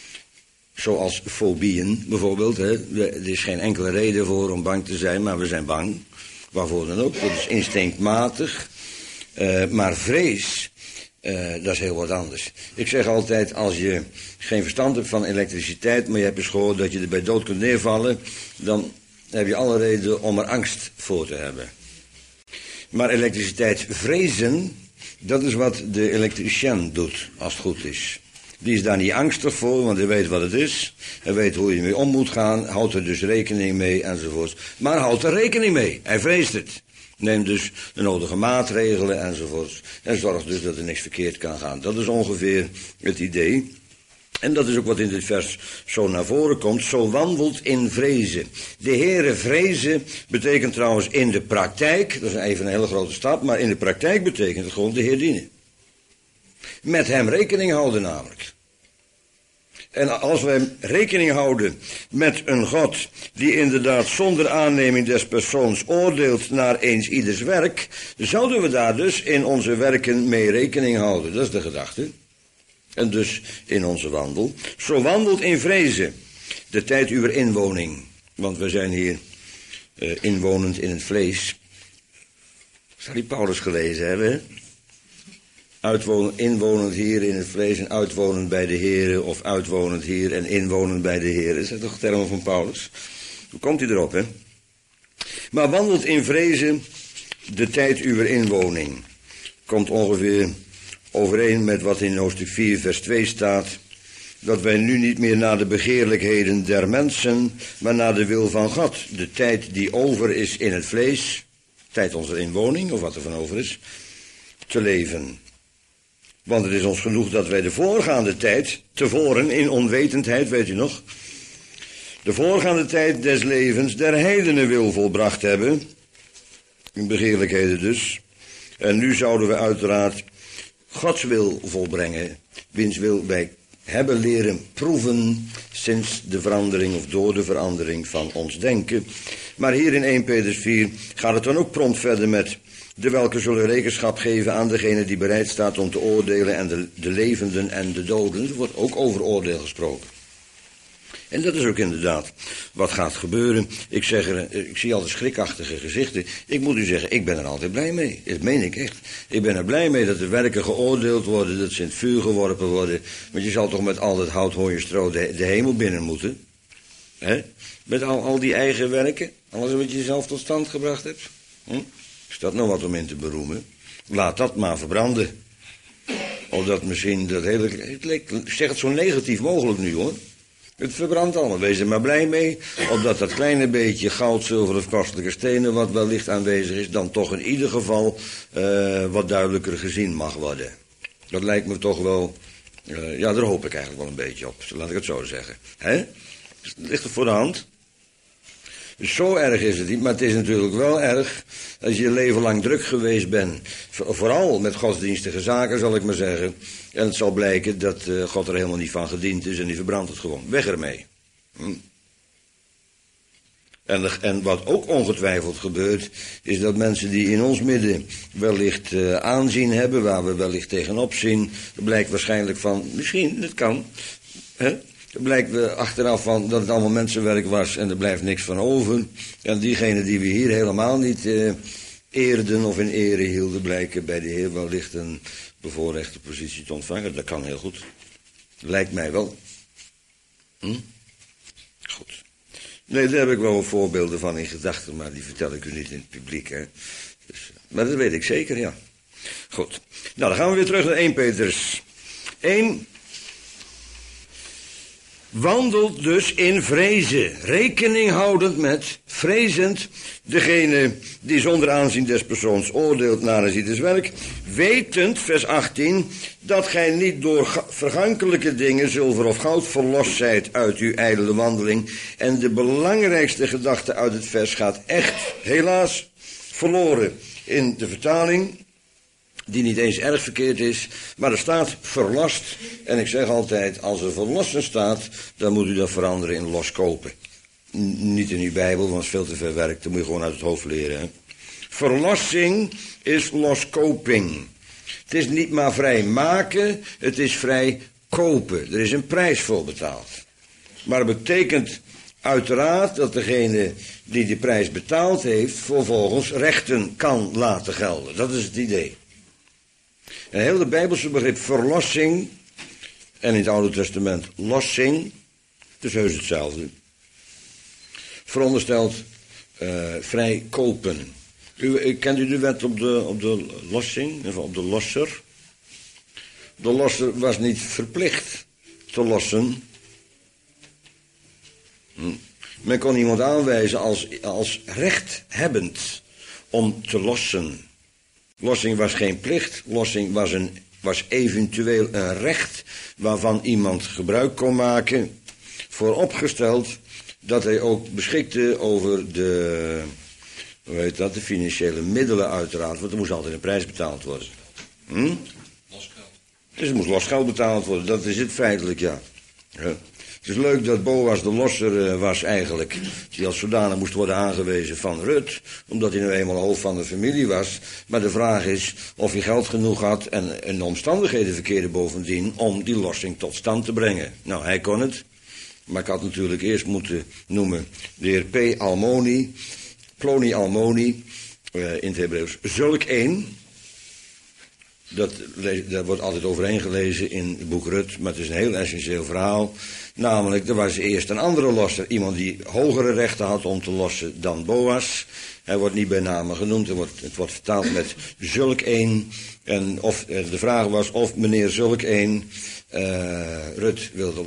Zoals fobieën bijvoorbeeld. Hè. Er is geen enkele reden voor om bang te zijn, maar we zijn bang. Waarvoor dan ook. Dat is instinctmatig. Maar vrees, dat is heel wat anders. Ik zeg altijd, als je geen verstand hebt van elektriciteit, maar je hebt eens gehoord dat je er bij dood kunt neervallen, dan heb je alle reden om er angst voor te hebben. Maar elektriciteit vrezen, dat is wat de elektricien doet, als het goed is. Die is daar niet angstig voor, want hij weet wat het is. Hij weet hoe je mee om moet gaan, houdt er dus rekening mee, enzovoort. Maar houdt er rekening mee, hij vreest het. Neemt dus de nodige maatregelen, enzovoort. En zorgt dus dat er niks verkeerd kan gaan. Dat is ongeveer het idee. En dat is ook wat in dit vers zo naar voren komt. Zo wandelt in vrezen. De Heere vrezen betekent trouwens in de praktijk, dat is even een hele grote stap, maar in de praktijk betekent het gewoon de Heer dienen. Met hem rekening houden namelijk. En als wij rekening houden met een God die inderdaad zonder aanneming des persoons oordeelt naar eens ieders werk, zouden we daar dus in onze werken mee rekening houden. Dat is de gedachte. En dus in onze wandel. Zo wandelt in vrezen de tijd uw inwoning. Want we zijn hier inwonend in het vlees. Zou die Paulus gelezen hebben? Inwonend hier in het vlees en uitwonend bij de Heere. Of uitwonend hier en inwonend bij de Heere. Dat zijn toch termen van Paulus? Hoe komt hij erop, hè? Maar wandelt in vrezen de tijd uw inwoning. Komt ongeveer overeen met wat in hoofdstuk 4 vers 2 staat, dat wij nu niet meer naar de begeerlijkheden der mensen, maar naar de wil van God, de tijd die over is in het vlees, tijd onze inwoning, of wat er van over is, te leven. Want het is ons genoeg dat wij de voorgaande tijd, tevoren in onwetendheid, weet u nog, de voorgaande tijd des levens der heidenen wil volbracht hebben, in begeerlijkheden dus, en nu zouden we uiteraard Gods wil volbrengen, wiens wil wij hebben leren proeven sinds de verandering of door de verandering van ons denken. Maar hier in 1 Petrus 4 gaat het dan ook prompt verder met de welke zullen rekenschap geven aan degene die bereid staat om te oordelen en de levenden en de doden. Er wordt ook over oordeel gesproken. En dat is ook inderdaad wat gaat gebeuren. Ik zie altijd schrikachtige gezichten. Ik moet u zeggen, ik ben er altijd blij mee. Dat meen ik echt. Ik ben er blij mee dat de werken geoordeeld worden, dat ze in het vuur geworpen worden. Want je zal toch met al dat hout, hooi en stro de hemel binnen moeten. Hè? Met al die eigen werken. Alles wat je zelf tot stand gebracht hebt. Is dat nou wat om in te beroemen? Laat dat maar verbranden. Of dat misschien dat hele... Ik zeg het zo negatief mogelijk nu hoor. Het verbrandt allemaal, wees er maar blij mee, opdat dat kleine beetje goud, zilver of kostelijke stenen wat wellicht aanwezig is, dan toch in ieder geval wat duidelijker gezien mag worden. Dat lijkt me toch wel, ja daar hoop ik eigenlijk wel een beetje op, laat ik het zo zeggen. Hè? Ligt het voor de hand? Dus zo erg is het niet, maar het is natuurlijk wel erg als je leven lang druk geweest bent. Vooral met godsdienstige zaken, zal ik maar zeggen. En het zal blijken dat God er helemaal niet van gediend is en die verbrandt het gewoon. Weg ermee. En wat ook ongetwijfeld gebeurt, is dat mensen die in ons midden wellicht aanzien hebben, waar we wellicht tegenop zien, er blijkt waarschijnlijk van, misschien, het kan, hè? Er blijkt achteraf van dat het allemaal mensenwerk was en er blijft niks van over. En diegenen die we hier helemaal niet eerden of in ere hielden, blijken bij de Heer wellicht een bevoorrechte positie te ontvangen. Dat kan heel goed. Lijkt mij wel. Goed. Nee, daar heb ik wel voorbeelden van in gedachten, maar die vertel ik u niet in het publiek. Hè. Dus, maar dat weet ik zeker, ja. Goed. Nou, dan gaan we weer terug naar 1 Petrus 1... Wandelt dus in vrezen, rekening houdend met, vrezend, degene die zonder aanzien des persoons oordeelt naar ziet werk, wetend, vers 18, dat gij niet door vergankelijke dingen, zilver of goud, verlost zijt uit uw ijdele wandeling. En de belangrijkste gedachte uit het vers gaat echt, helaas, verloren in de vertaling, die niet eens erg verkeerd is, maar er staat verlost. En ik zeg altijd, als er verlossen staat, dan moet u dat veranderen in loskopen. Niet in uw Bijbel, want het is veel te ver werk, dat moet je gewoon uit het hoofd leren. Hè? Verlossing is loskoping. Het is niet maar vrij maken, het is vrij kopen. Er is een prijs voor betaald. Maar het betekent uiteraard dat degene die de prijs betaald heeft, vervolgens rechten kan laten gelden. Dat is het idee. Een hele Bijbelse begrip verlossing, en in het Oude Testament lossing, het is heus hetzelfde. Verondersteld vrij kopen. Kent u de wet op de lossing, of op de losser? De losser was niet verplicht te lossen. Men kon iemand aanwijzen als rechthebbend om te lossen. Lossing was geen plicht, lossing was eventueel een recht waarvan iemand gebruik kon maken, vooropgesteld dat hij ook beschikte over de financiële middelen uiteraard, want er moest altijd een prijs betaald worden. Losgeld. Dus er moest losgeld betaald worden, dat is het feitelijk, ja. Het is leuk dat Boas de losser was eigenlijk, die als zodanig moest worden aangewezen van Rut, omdat hij nu eenmaal hoofd van de familie was. Maar de vraag is of hij geld genoeg had en de omstandigheden verkeerden bovendien om die lossing tot stand te brengen. Nou, hij kon het, maar ik had natuurlijk eerst moeten noemen de heer Ploni Almoni, in het Hebreeuws, zulk één. Daar wordt altijd overheen gelezen in het boek Rut, maar het is een heel essentieel verhaal. Namelijk, er was eerst een andere losser, iemand die hogere rechten had om te lossen dan Boas. Hij wordt niet bij name genoemd, het wordt vertaald met zulk een. En de vraag was of meneer zulk een Rut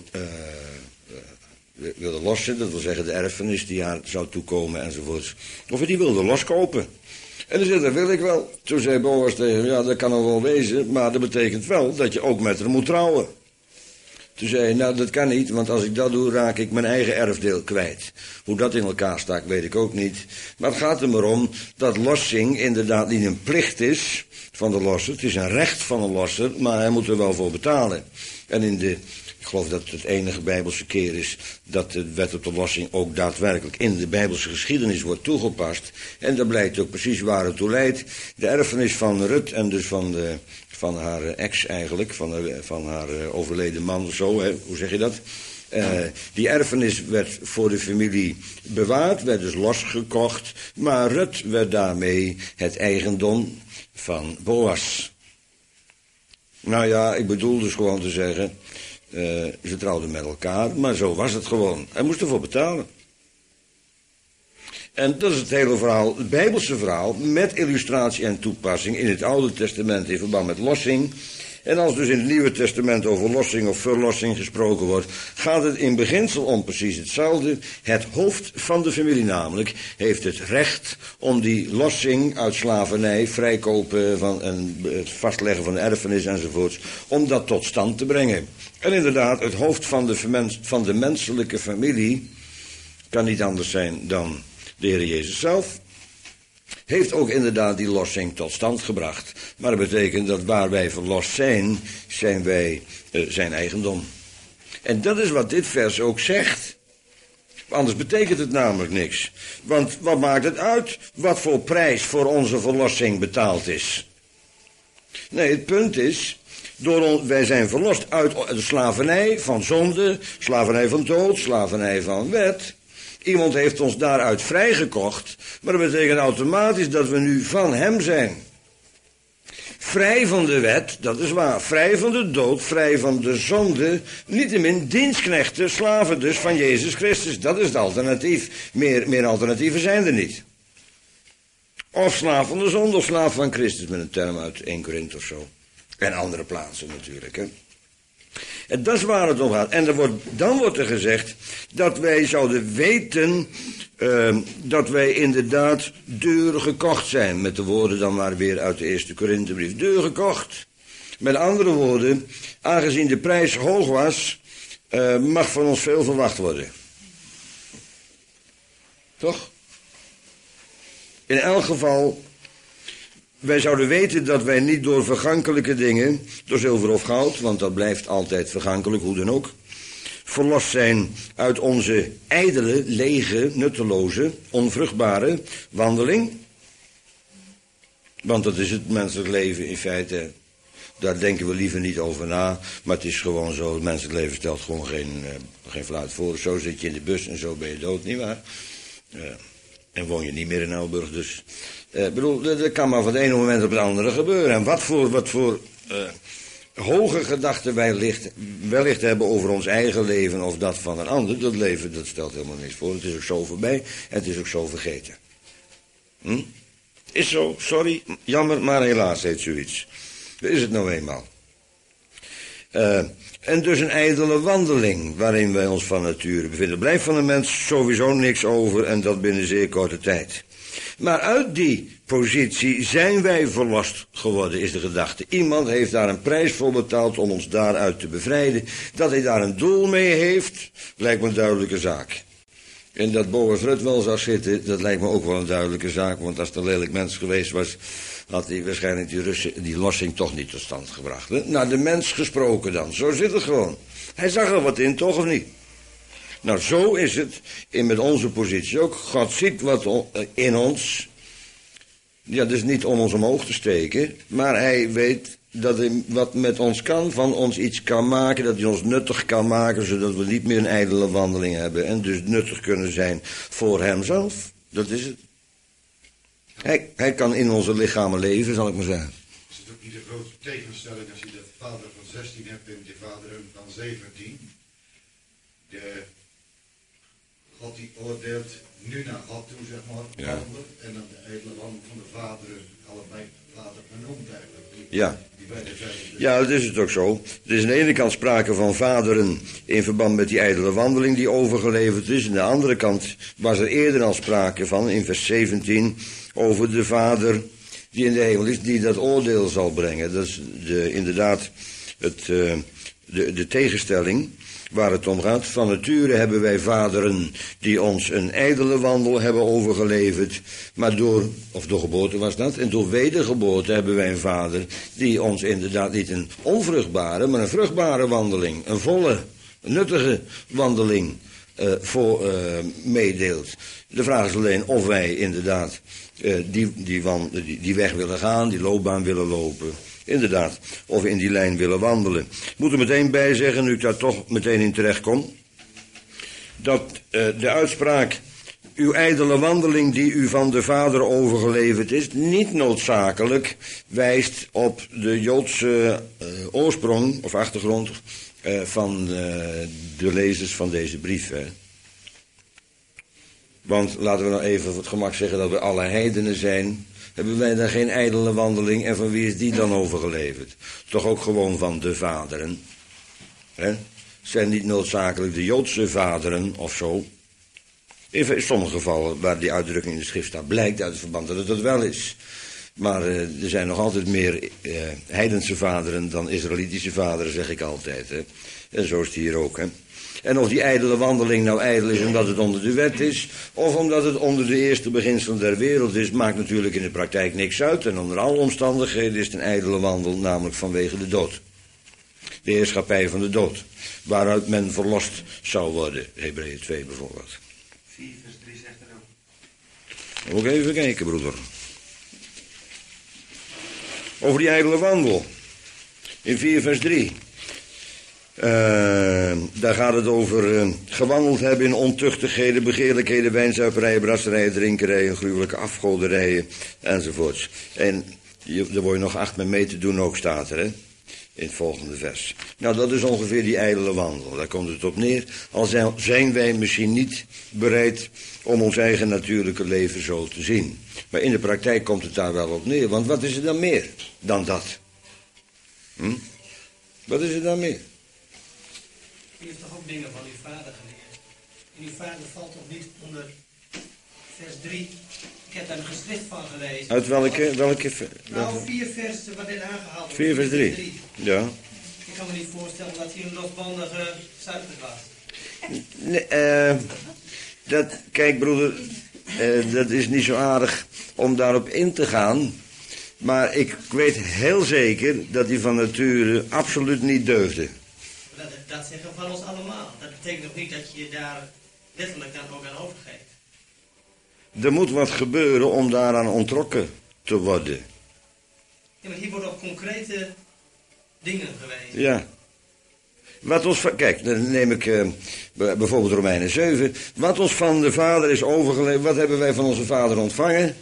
wilde lossen, dat wil zeggen de erfenis die haar zou toekomen enzovoorts. Of hij die wilde loskopen. En dan zei, dat wil ik wel. Toen zei Boas tegen hem, ja, dat kan nog wel wezen, maar dat betekent wel dat je ook met haar moet trouwen. Toen zei hij, nou, dat kan niet, want als ik dat doe, raak ik mijn eigen erfdeel kwijt. Hoe dat in elkaar staat, weet ik ook niet. Maar het gaat er maar om dat lossing inderdaad niet een plicht is van de losser. Het is een recht van de losser, maar hij moet er wel voor betalen. En ik geloof dat het enige Bijbelse keer is dat de wet op de lossing ook daadwerkelijk in de Bijbelse geschiedenis wordt toegepast. En dat blijkt ook precies waar het toe leidt. De erfenis van Rut en dus van haar ex eigenlijk, van haar overleden man of zo, hè, hoe zeg je dat? Die erfenis werd voor de familie bewaard, werd dus losgekocht, maar Rut werd daarmee het eigendom van Boas. Nou ja, ik bedoel dus gewoon te zeggen, ze trouwden met elkaar, maar zo was het gewoon. Hij moest ervoor betalen. En dat is het hele verhaal, het Bijbelse verhaal, met illustratie en toepassing in het Oude Testament in verband met lossing. En als dus in het Nieuwe Testament over lossing of verlossing gesproken wordt, gaat het in beginsel om precies hetzelfde. Het hoofd van de familie namelijk heeft het recht om die lossing uit slavernij, vrijkopen en het vastleggen van de erfenis enzovoorts, om dat tot stand te brengen. En inderdaad, het hoofd van de menselijke familie kan niet anders zijn dan de Heer Jezus zelf. Heeft ook inderdaad die lossing tot stand gebracht. Maar dat betekent dat waar wij verlost zijn, zijn wij zijn eigendom. En dat is wat dit vers ook zegt. Anders betekent het namelijk niks. Want wat maakt het uit wat voor prijs voor onze verlossing betaald is? Nee, het punt is, wij zijn verlost uit de slavernij van zonde, slavernij van dood, slavernij van wet. Iemand heeft ons daaruit vrijgekocht, maar dat betekent automatisch dat we nu van hem zijn. Vrij van de wet, dat is waar, vrij van de dood, vrij van de zonde, niettemin dienstknechten, slaven dus van Jezus Christus. Dat is het alternatief. Meer alternatieven zijn er niet. Of slaaf van de zonde of slaaf van Christus, met een term uit 1 Korinthe of zo. En andere plaatsen natuurlijk, hè. En dat is waar het om gaat. En dan wordt er gezegd dat wij zouden weten dat wij inderdaad duur gekocht zijn. Met de woorden dan maar weer uit de 1 Korinthebrief. Duur gekocht. Met andere woorden, aangezien de prijs hoog was, mag van ons veel verwacht worden. Toch? In elk geval, wij zouden weten dat wij niet door vergankelijke dingen, door zilver of goud, want dat blijft altijd vergankelijk, hoe dan ook, verlost zijn uit onze ijdele, lege, nutteloze, onvruchtbare wandeling. Want dat is het menselijk leven in feite. Daar denken we liever niet over na, maar het is gewoon zo, het menselijk leven stelt gewoon geen fluit voor. Zo zit je in de bus en zo ben je dood, nietwaar? En woon je niet meer in Elburg, dus dat kan maar van het ene moment op het andere gebeuren. En wat voor hoge gedachten wij wellicht hebben over ons eigen leven of dat van een ander, dat leven, dat stelt helemaal niks voor. Het is ook zo voorbij en het is ook zo vergeten. Is zo, sorry, jammer, maar helaas heet zoiets. Dat is het nou eenmaal. En dus een ijdele wandeling waarin wij ons van nature bevinden. Blijft van de mens sowieso niks over en dat binnen zeer korte tijd. Maar uit die positie zijn wij verlost geworden, is de gedachte. Iemand heeft daar een prijs voor betaald om ons daaruit te bevrijden. Dat hij daar een doel mee heeft, lijkt me een duidelijke zaak. En dat Boas Rut wel zou zitten, dat lijkt me ook wel een duidelijke zaak. Want als het een lelijk mens geweest was, had hij waarschijnlijk die lossing toch niet tot stand gebracht. Hè? Nou, de mens gesproken dan. Zo zit het gewoon. Hij zag er wat in, toch of niet? Nou, zo is het met onze positie ook. God ziet wat in ons. Ja, dus niet om ons omhoog te steken. Maar hij weet dat hij wat met ons kan, van ons iets kan maken. Dat hij ons nuttig kan maken, zodat we niet meer een ijdele wandeling hebben. En dus nuttig kunnen zijn voor hemzelf. Dat is het. Hij kan in onze lichamen leven, zal ik maar zeggen. Is het ook niet de grote tegenstelling als je de vader van 16 hebt en de vaderen van 17. God die oordeelt nu naar God toe, zeg maar, Ja. wandelen, en dan de edele wandel van de vaderen, allebei vader genoemd eigenlijk. Ja. Die beide zijn dus. Ja, dat is het ook zo. Er is aan de ene kant sprake van vaderen in verband met die ijdele wandeling die overgeleverd is. Aan de andere kant was er eerder al sprake van, in vers 17, over de vader die in de hemel is, die dat oordeel zal brengen. Dat is inderdaad de tegenstelling waar het om gaat. Van nature hebben wij vaderen die ons een ijdele wandel hebben overgeleverd. Maar door geboorte was dat. En door wedergeboorte hebben wij een vader die ons inderdaad niet een onvruchtbare, maar een vruchtbare wandeling, een volle, nuttige wandeling meedeelt. De vraag is alleen of wij inderdaad die weg willen gaan, die loopbaan willen lopen. Inderdaad, of we in die lijn willen wandelen. Ik moet er meteen bij zeggen, nu ik daar toch meteen in terecht kom, dat de uitspraak, uw ijdele wandeling die u van de vader overgeleverd is, niet noodzakelijk wijst op de Joodse oorsprong of achtergrond van de lezers van deze brief. Hè. Want laten we nou even voor het gemak zeggen dat we alle heidenen zijn. Hebben wij daar geen ijdele wandeling en van wie is die dan overgeleverd? Toch ook gewoon van de vaderen. Hè? Zijn niet noodzakelijk de Joodse vaderen of zo. In sommige gevallen waar die uitdrukking in de schrift staat, blijkt uit het verband dat het dat wel is. Maar er zijn nog altijd meer heidense vaderen dan Israëlitische vaderen, zeg ik altijd. Hè? En zo is het hier ook. Hè? En of die ijdele wandeling nou ijdel is omdat het onder de wet is, of omdat het onder de eerste beginselen der wereld is, maakt natuurlijk in de praktijk niks uit. En onder alle omstandigheden is het een ijdele wandel, namelijk vanwege de dood. De heerschappij van de dood, waaruit men verlost zou worden. Hebreeën 2 bijvoorbeeld. 4 vers 3 zegt er ook. Ook even kijken, broeder. Over die ijdele wandel. In 4 vers 3. Daar gaat het over gewandeld hebben in ontuchtigheden, begeerlijkheden, wijnzuiperijen, brasserijen, drinkerijen, gruwelijke afgoderijen enzovoorts. En daar word je nog 8 met mee te doen ook, staat er, hè? In het volgende vers. Nou, dat is ongeveer die ijdele wandel. Daar komt het op neer. Al zijn wij misschien niet bereid om ons eigen natuurlijke leven zo te zien. Maar in de praktijk komt het daar wel op neer. Want wat is er dan meer dan dat? Wat is er dan meer? U heeft toch ook dingen van uw vader geleerd? En uw vader valt toch niet onder vers 3? Ik heb daar een geschrift van gelezen. Uit welke? Nou, 4 versen wat dit aangehaald wordt. 4 vers 3. Ja. Ik kan me niet voorstellen dat hij een losbandige zuiver was. Nee, kijk broeder, dat is niet zo aardig om daarop in te gaan. Maar ik weet heel zeker dat hij van nature absoluut niet deugde. Dat zeggen we van ons allemaal. Dat betekent nog niet dat je je daar letterlijk dan ook aan overgeeft. Er moet wat gebeuren om daaraan ontrokken te worden. Ja, maar hier worden op concrete dingen gewezen. Ja. Wat ons, kijk, dan neem ik bijvoorbeeld Romeinen 7. Wat ons van de Vader is overgeleverd, wat hebben wij van onze Vader ontvangen?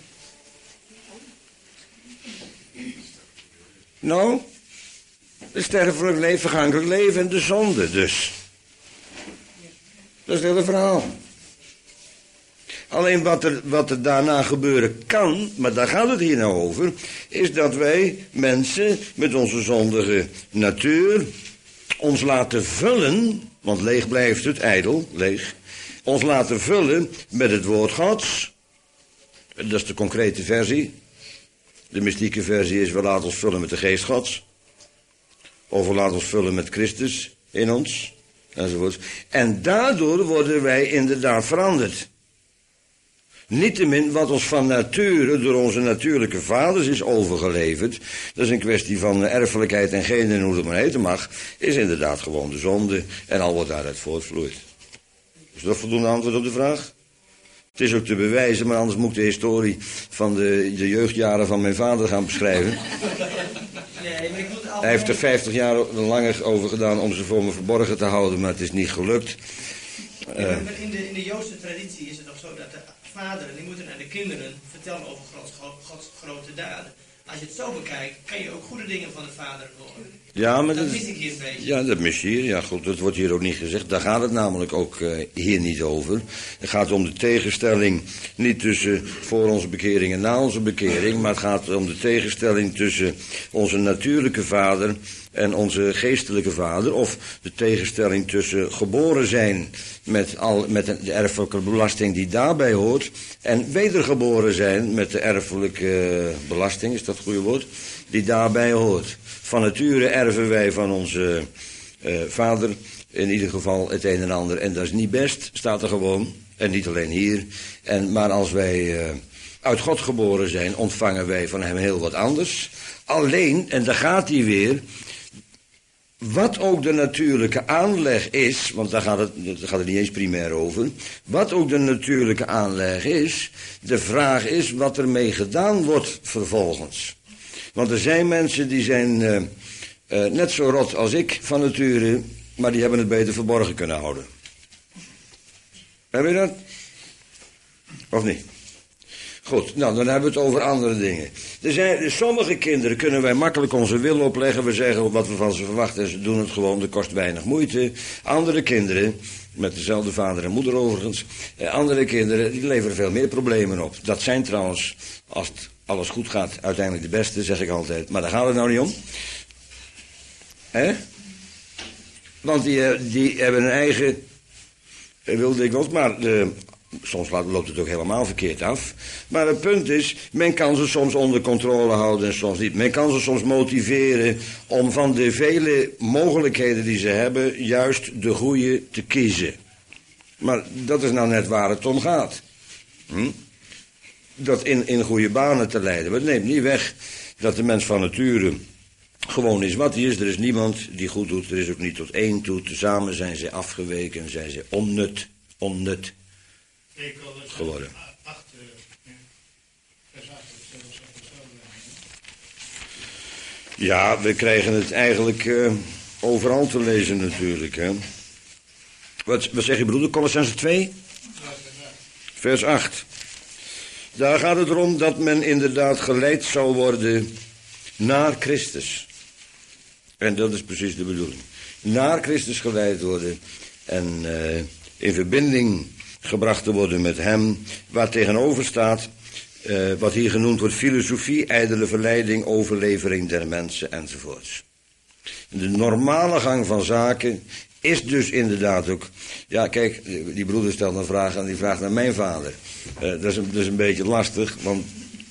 Nou, het sterfelijk leven, vergankelijk leven en de zonde dus. Dat is het hele verhaal. Alleen wat er daarna gebeuren kan, maar daar gaat het hier nou over, is dat wij mensen met onze zondige natuur ons laten vullen, want leeg blijft het, ijdel, leeg, ons laten vullen met het woord Gods. Dat is de concrete versie. De mystieke versie is, we laten ons vullen met de geest Gods. Of we laten ons vullen met Christus in ons, enzovoort. En daardoor worden wij inderdaad veranderd. Niettemin wat ons van nature door onze natuurlijke vaders is overgeleverd, dat is een kwestie van erfelijkheid en genen en hoe het maar heten mag, is inderdaad gewoon de zonde en al wat daaruit voortvloeit. Is dat voldoende antwoord op de vraag? Het is ook te bewijzen, maar anders moet ik de historie van de jeugdjaren van mijn vader gaan beschrijven. Nee, maar ik moet Hij heeft er 50 jaar langer over gedaan om ze voor me verborgen te houden, maar het is niet gelukt. In de Joodse traditie is het nog zo dat de vaderen, die moeten aan de kinderen vertellen over Gods grote daden. als je het zo bekijkt, kan je ook goede dingen van de Vader horen. Ja, maar Dat mis ik hier een beetje. Ja, dat mis je hier. Ja, goed, dat wordt hier ook niet gezegd. Daar gaat het namelijk ook hier niet over. Het gaat om de tegenstelling, niet tussen voor onze bekering en na onze bekering, maar het gaat om de tegenstelling tussen onze natuurlijke vader en onze geestelijke vader, of de tegenstelling tussen geboren zijn met de erfelijke belasting die daarbij hoort, en wedergeboren zijn met de erfelijke belasting, is dat het goede woord, die daarbij hoort. Van nature erven wij van onze vader in ieder geval het een en ander. En dat is niet best, staat er gewoon. En niet alleen hier. Maar als wij uit God geboren zijn, ontvangen wij van hem heel wat anders. Alleen, en daar gaat hij weer, wat ook de natuurlijke aanleg is, want daar gaat het niet eens primair over. Wat ook de natuurlijke aanleg is, de vraag is wat ermee gedaan wordt vervolgens. Want er zijn mensen die zijn net zo rot als ik van nature, maar die hebben het beter verborgen kunnen houden. Heb je dat? Of niet? Goed, nou dan hebben we het over andere dingen. Sommige kinderen kunnen wij makkelijk onze wil opleggen. We zeggen wat we van ze verwachten en ze doen het gewoon, dat kost weinig moeite. Andere kinderen, met dezelfde vader en moeder overigens, andere kinderen die leveren veel meer problemen op. Dat zijn trouwens, als het alles goed gaat, uiteindelijk de beste, zeg ik altijd. Maar daar gaat het nou niet om. Hè? Want die hebben een eigen, wilde ik wel, maar soms loopt het ook helemaal verkeerd af. Maar het punt is, men kan ze soms onder controle houden en soms niet. Men kan ze soms motiveren om van de vele mogelijkheden die ze hebben, juist de goede te kiezen. Maar dat is nou net waar het om gaat. Dat in goede banen te leiden. Maar het neemt niet weg dat de mens van nature gewoon is wat hij is. Er is niemand die goed doet. Er is ook niet tot één toe. Tezamen zijn ze afgeweken. Zijn ze onnut geworden. Ja, we krijgen het eigenlijk overal te lezen natuurlijk. Hè. Wat zeg je broeder? Colossenzen 2? Vers 8. Daar gaat het erom dat men inderdaad geleid zou worden naar Christus. En dat is precies de bedoeling. Naar Christus geleid worden en in verbinding gebracht te worden met hem, waar tegenover staat wat hier genoemd wordt filosofie, ijdele verleiding, overlevering der mensen enzovoorts. De normale gang van zaken is dus inderdaad ook, ja kijk, die broeder stelt een vraag en die vraagt naar mijn vader. Dat is een beetje lastig, want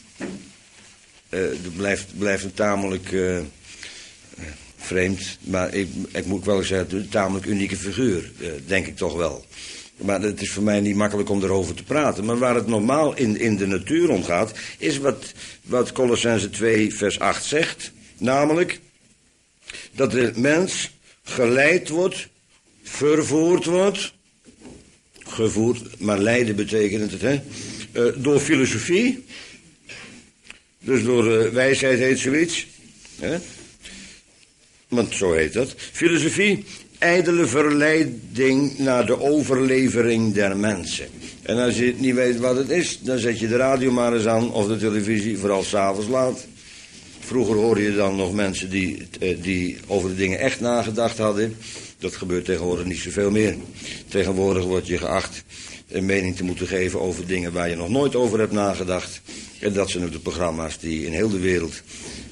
het blijft een tamelijk vreemd, maar ik moet wel zeggen, een tamelijk unieke figuur, denk ik toch wel. Maar het is voor mij niet makkelijk om erover te praten. Maar waar het normaal in de natuur om gaat, is wat Colossenzen 2 vers 8 zegt. Namelijk, dat de mens geleid wordt, vervoerd wordt, gevoerd, maar leiden betekent het, hè, door filosofie. Dus door wijsheid heet zoiets. Hè? Want zo heet dat. Filosofie, ijdele verleiding naar de overlevering der mensen. En als je niet weet wat het is, dan zet je de radio maar eens aan of de televisie, vooral 's avonds laat. Vroeger hoorde je dan nog mensen die over de dingen echt nagedacht hadden. Dat gebeurt tegenwoordig niet zoveel meer. Tegenwoordig word je geacht een mening te moeten geven over dingen waar je nog nooit over hebt nagedacht. En dat zijn ook de programma's die in heel de wereld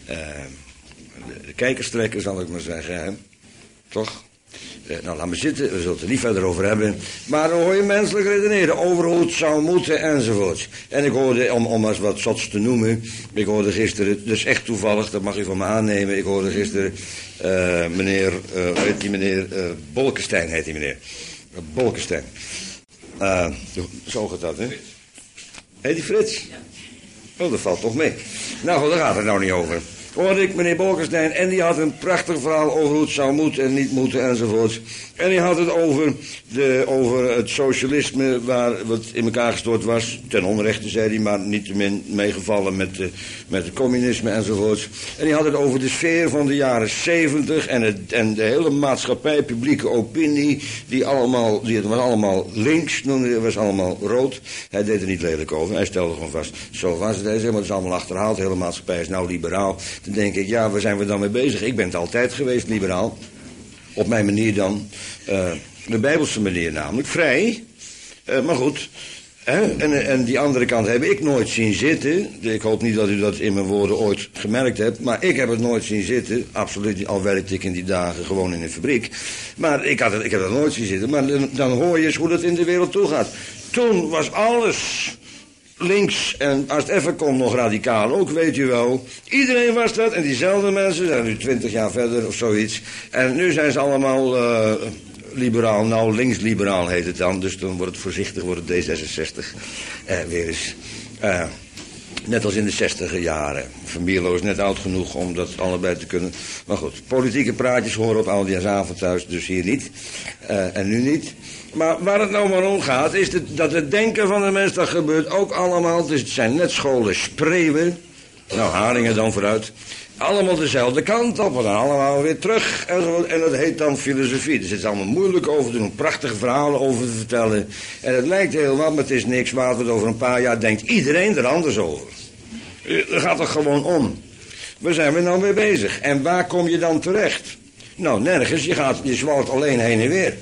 de kijkers trekken, zal ik maar zeggen. Hè? Toch? Nou, laat me zitten, we zullen het er niet verder over hebben. Maar dan hoor je menselijk redeneren over hoe het zou moeten enzovoorts. En ik hoorde, om eens wat zots te noemen, ik hoorde gisteren, dus echt toevallig, dat mag u van me aannemen, ik hoorde gisteren meneer Bolkestein heet die meneer. Bolkestein. Zo gaat dat, hè? Heet die Frits? Oh, dat valt toch mee. Nou goed, daar gaat het nou niet over. hoorde ik meneer Bolkestein en die had een prachtig verhaal over hoe het zou moeten en niet moeten enzovoort. En die had het over het socialisme waar wat in elkaar gestort was. Ten onrechte zei hij, maar niettemin meegevallen met het communisme enzovoort. En die had het over de sfeer van de jaren 70 en de hele maatschappij, publieke opinie, die was allemaal links, noemde, was allemaal rood. Hij deed er niet lelijk over, hij stelde gewoon vast, zo was het. Hij zei, maar het is allemaal achterhaald, de hele maatschappij is nou liberaal. Dan denk ik, ja, waar zijn we dan mee bezig? Ik ben het altijd geweest, liberaal. Op mijn manier dan, de Bijbelse manier namelijk, vrij. Maar goed, en die andere kant heb ik nooit zien zitten. Ik hoop niet dat u dat in mijn woorden ooit gemerkt hebt. Maar ik heb het nooit zien zitten. Absoluut niet, al werkte ik in die dagen gewoon in een fabriek. Maar ik heb dat nooit zien zitten. Maar dan hoor je eens hoe dat in de wereld toe gaat. Toen was alles links en als het even kon nog radicaal ook, weet u wel. Iedereen was dat en diezelfde mensen zijn nu 20 jaar verder of zoiets. En nu zijn ze allemaal liberaal, nou links-liberaal heet het dan. Dus dan wordt het voorzichtig, wordt het D66 weer eens. Net als in de 60er jaren. Van Mierlo is net oud genoeg om dat allebei te kunnen. Maar goed, politieke praatjes horen op oudejaarsavond thuis, dus hier niet. En nu niet. Maar waar het nou maar om gaat, is dat het denken van de mens, dat gebeurt ook allemaal. Dus het zijn net scholen spreeuwen. Nou, Haringen dan vooruit. Allemaal dezelfde kant op, en dan allemaal weer terug. En dat heet dan filosofie. Dus het is allemaal moeilijk over te doen, prachtige verhalen over te vertellen. En het lijkt heel wat, maar het is niks waard, want over een paar jaar denkt iedereen er anders over. Er gaat toch gewoon om. Waar zijn we nou mee bezig? En waar kom je dan terecht? Nou, nergens. Je zwalt alleen heen en weer.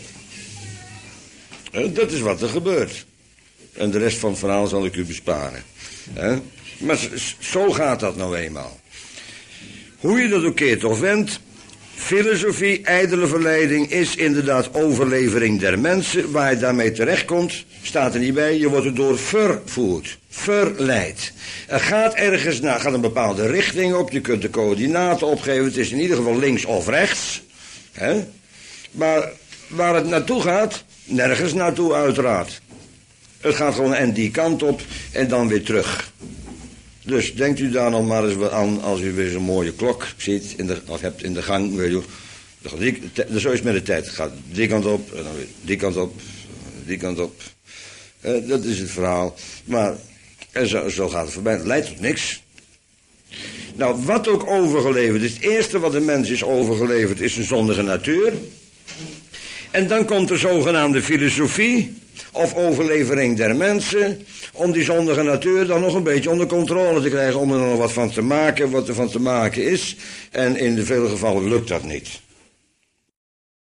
Dat is wat er gebeurt. En de rest van het verhaal zal ik u besparen. Maar zo gaat dat nou eenmaal. Hoe je dat ook keert of wendt, filosofie, ijdele verleiding is inderdaad overlevering der mensen. Waar je daarmee terechtkomt, staat er niet bij, je wordt erdoor vervoerd, verleid. Er gaat ergens naar, gaat een bepaalde richting op, je kunt de coördinaten opgeven, het is in ieder geval links of rechts. Maar waar het naartoe gaat, nergens naartoe uiteraard. Het gaat gewoon en die kant op en dan weer terug. Dus denkt u daar nog maar eens aan als u weer zo'n mooie klok ziet of hebt in de gang. Weet u, zo is het met de tijd. Het gaat die kant op en dan weer die kant op, die kant op. Dat is het verhaal. Maar zo gaat het voorbij. Het leidt tot niks. Nou, wat ook overgeleverd is. Het eerste wat de mens is overgeleverd is een zondige natuur. En dan komt de zogenaamde filosofie of overlevering der mensen, om die zondige natuur dan nog een beetje onder controle te krijgen, om er nog wat van te maken, wat er van te maken is. En in de vele gevallen lukt dat niet.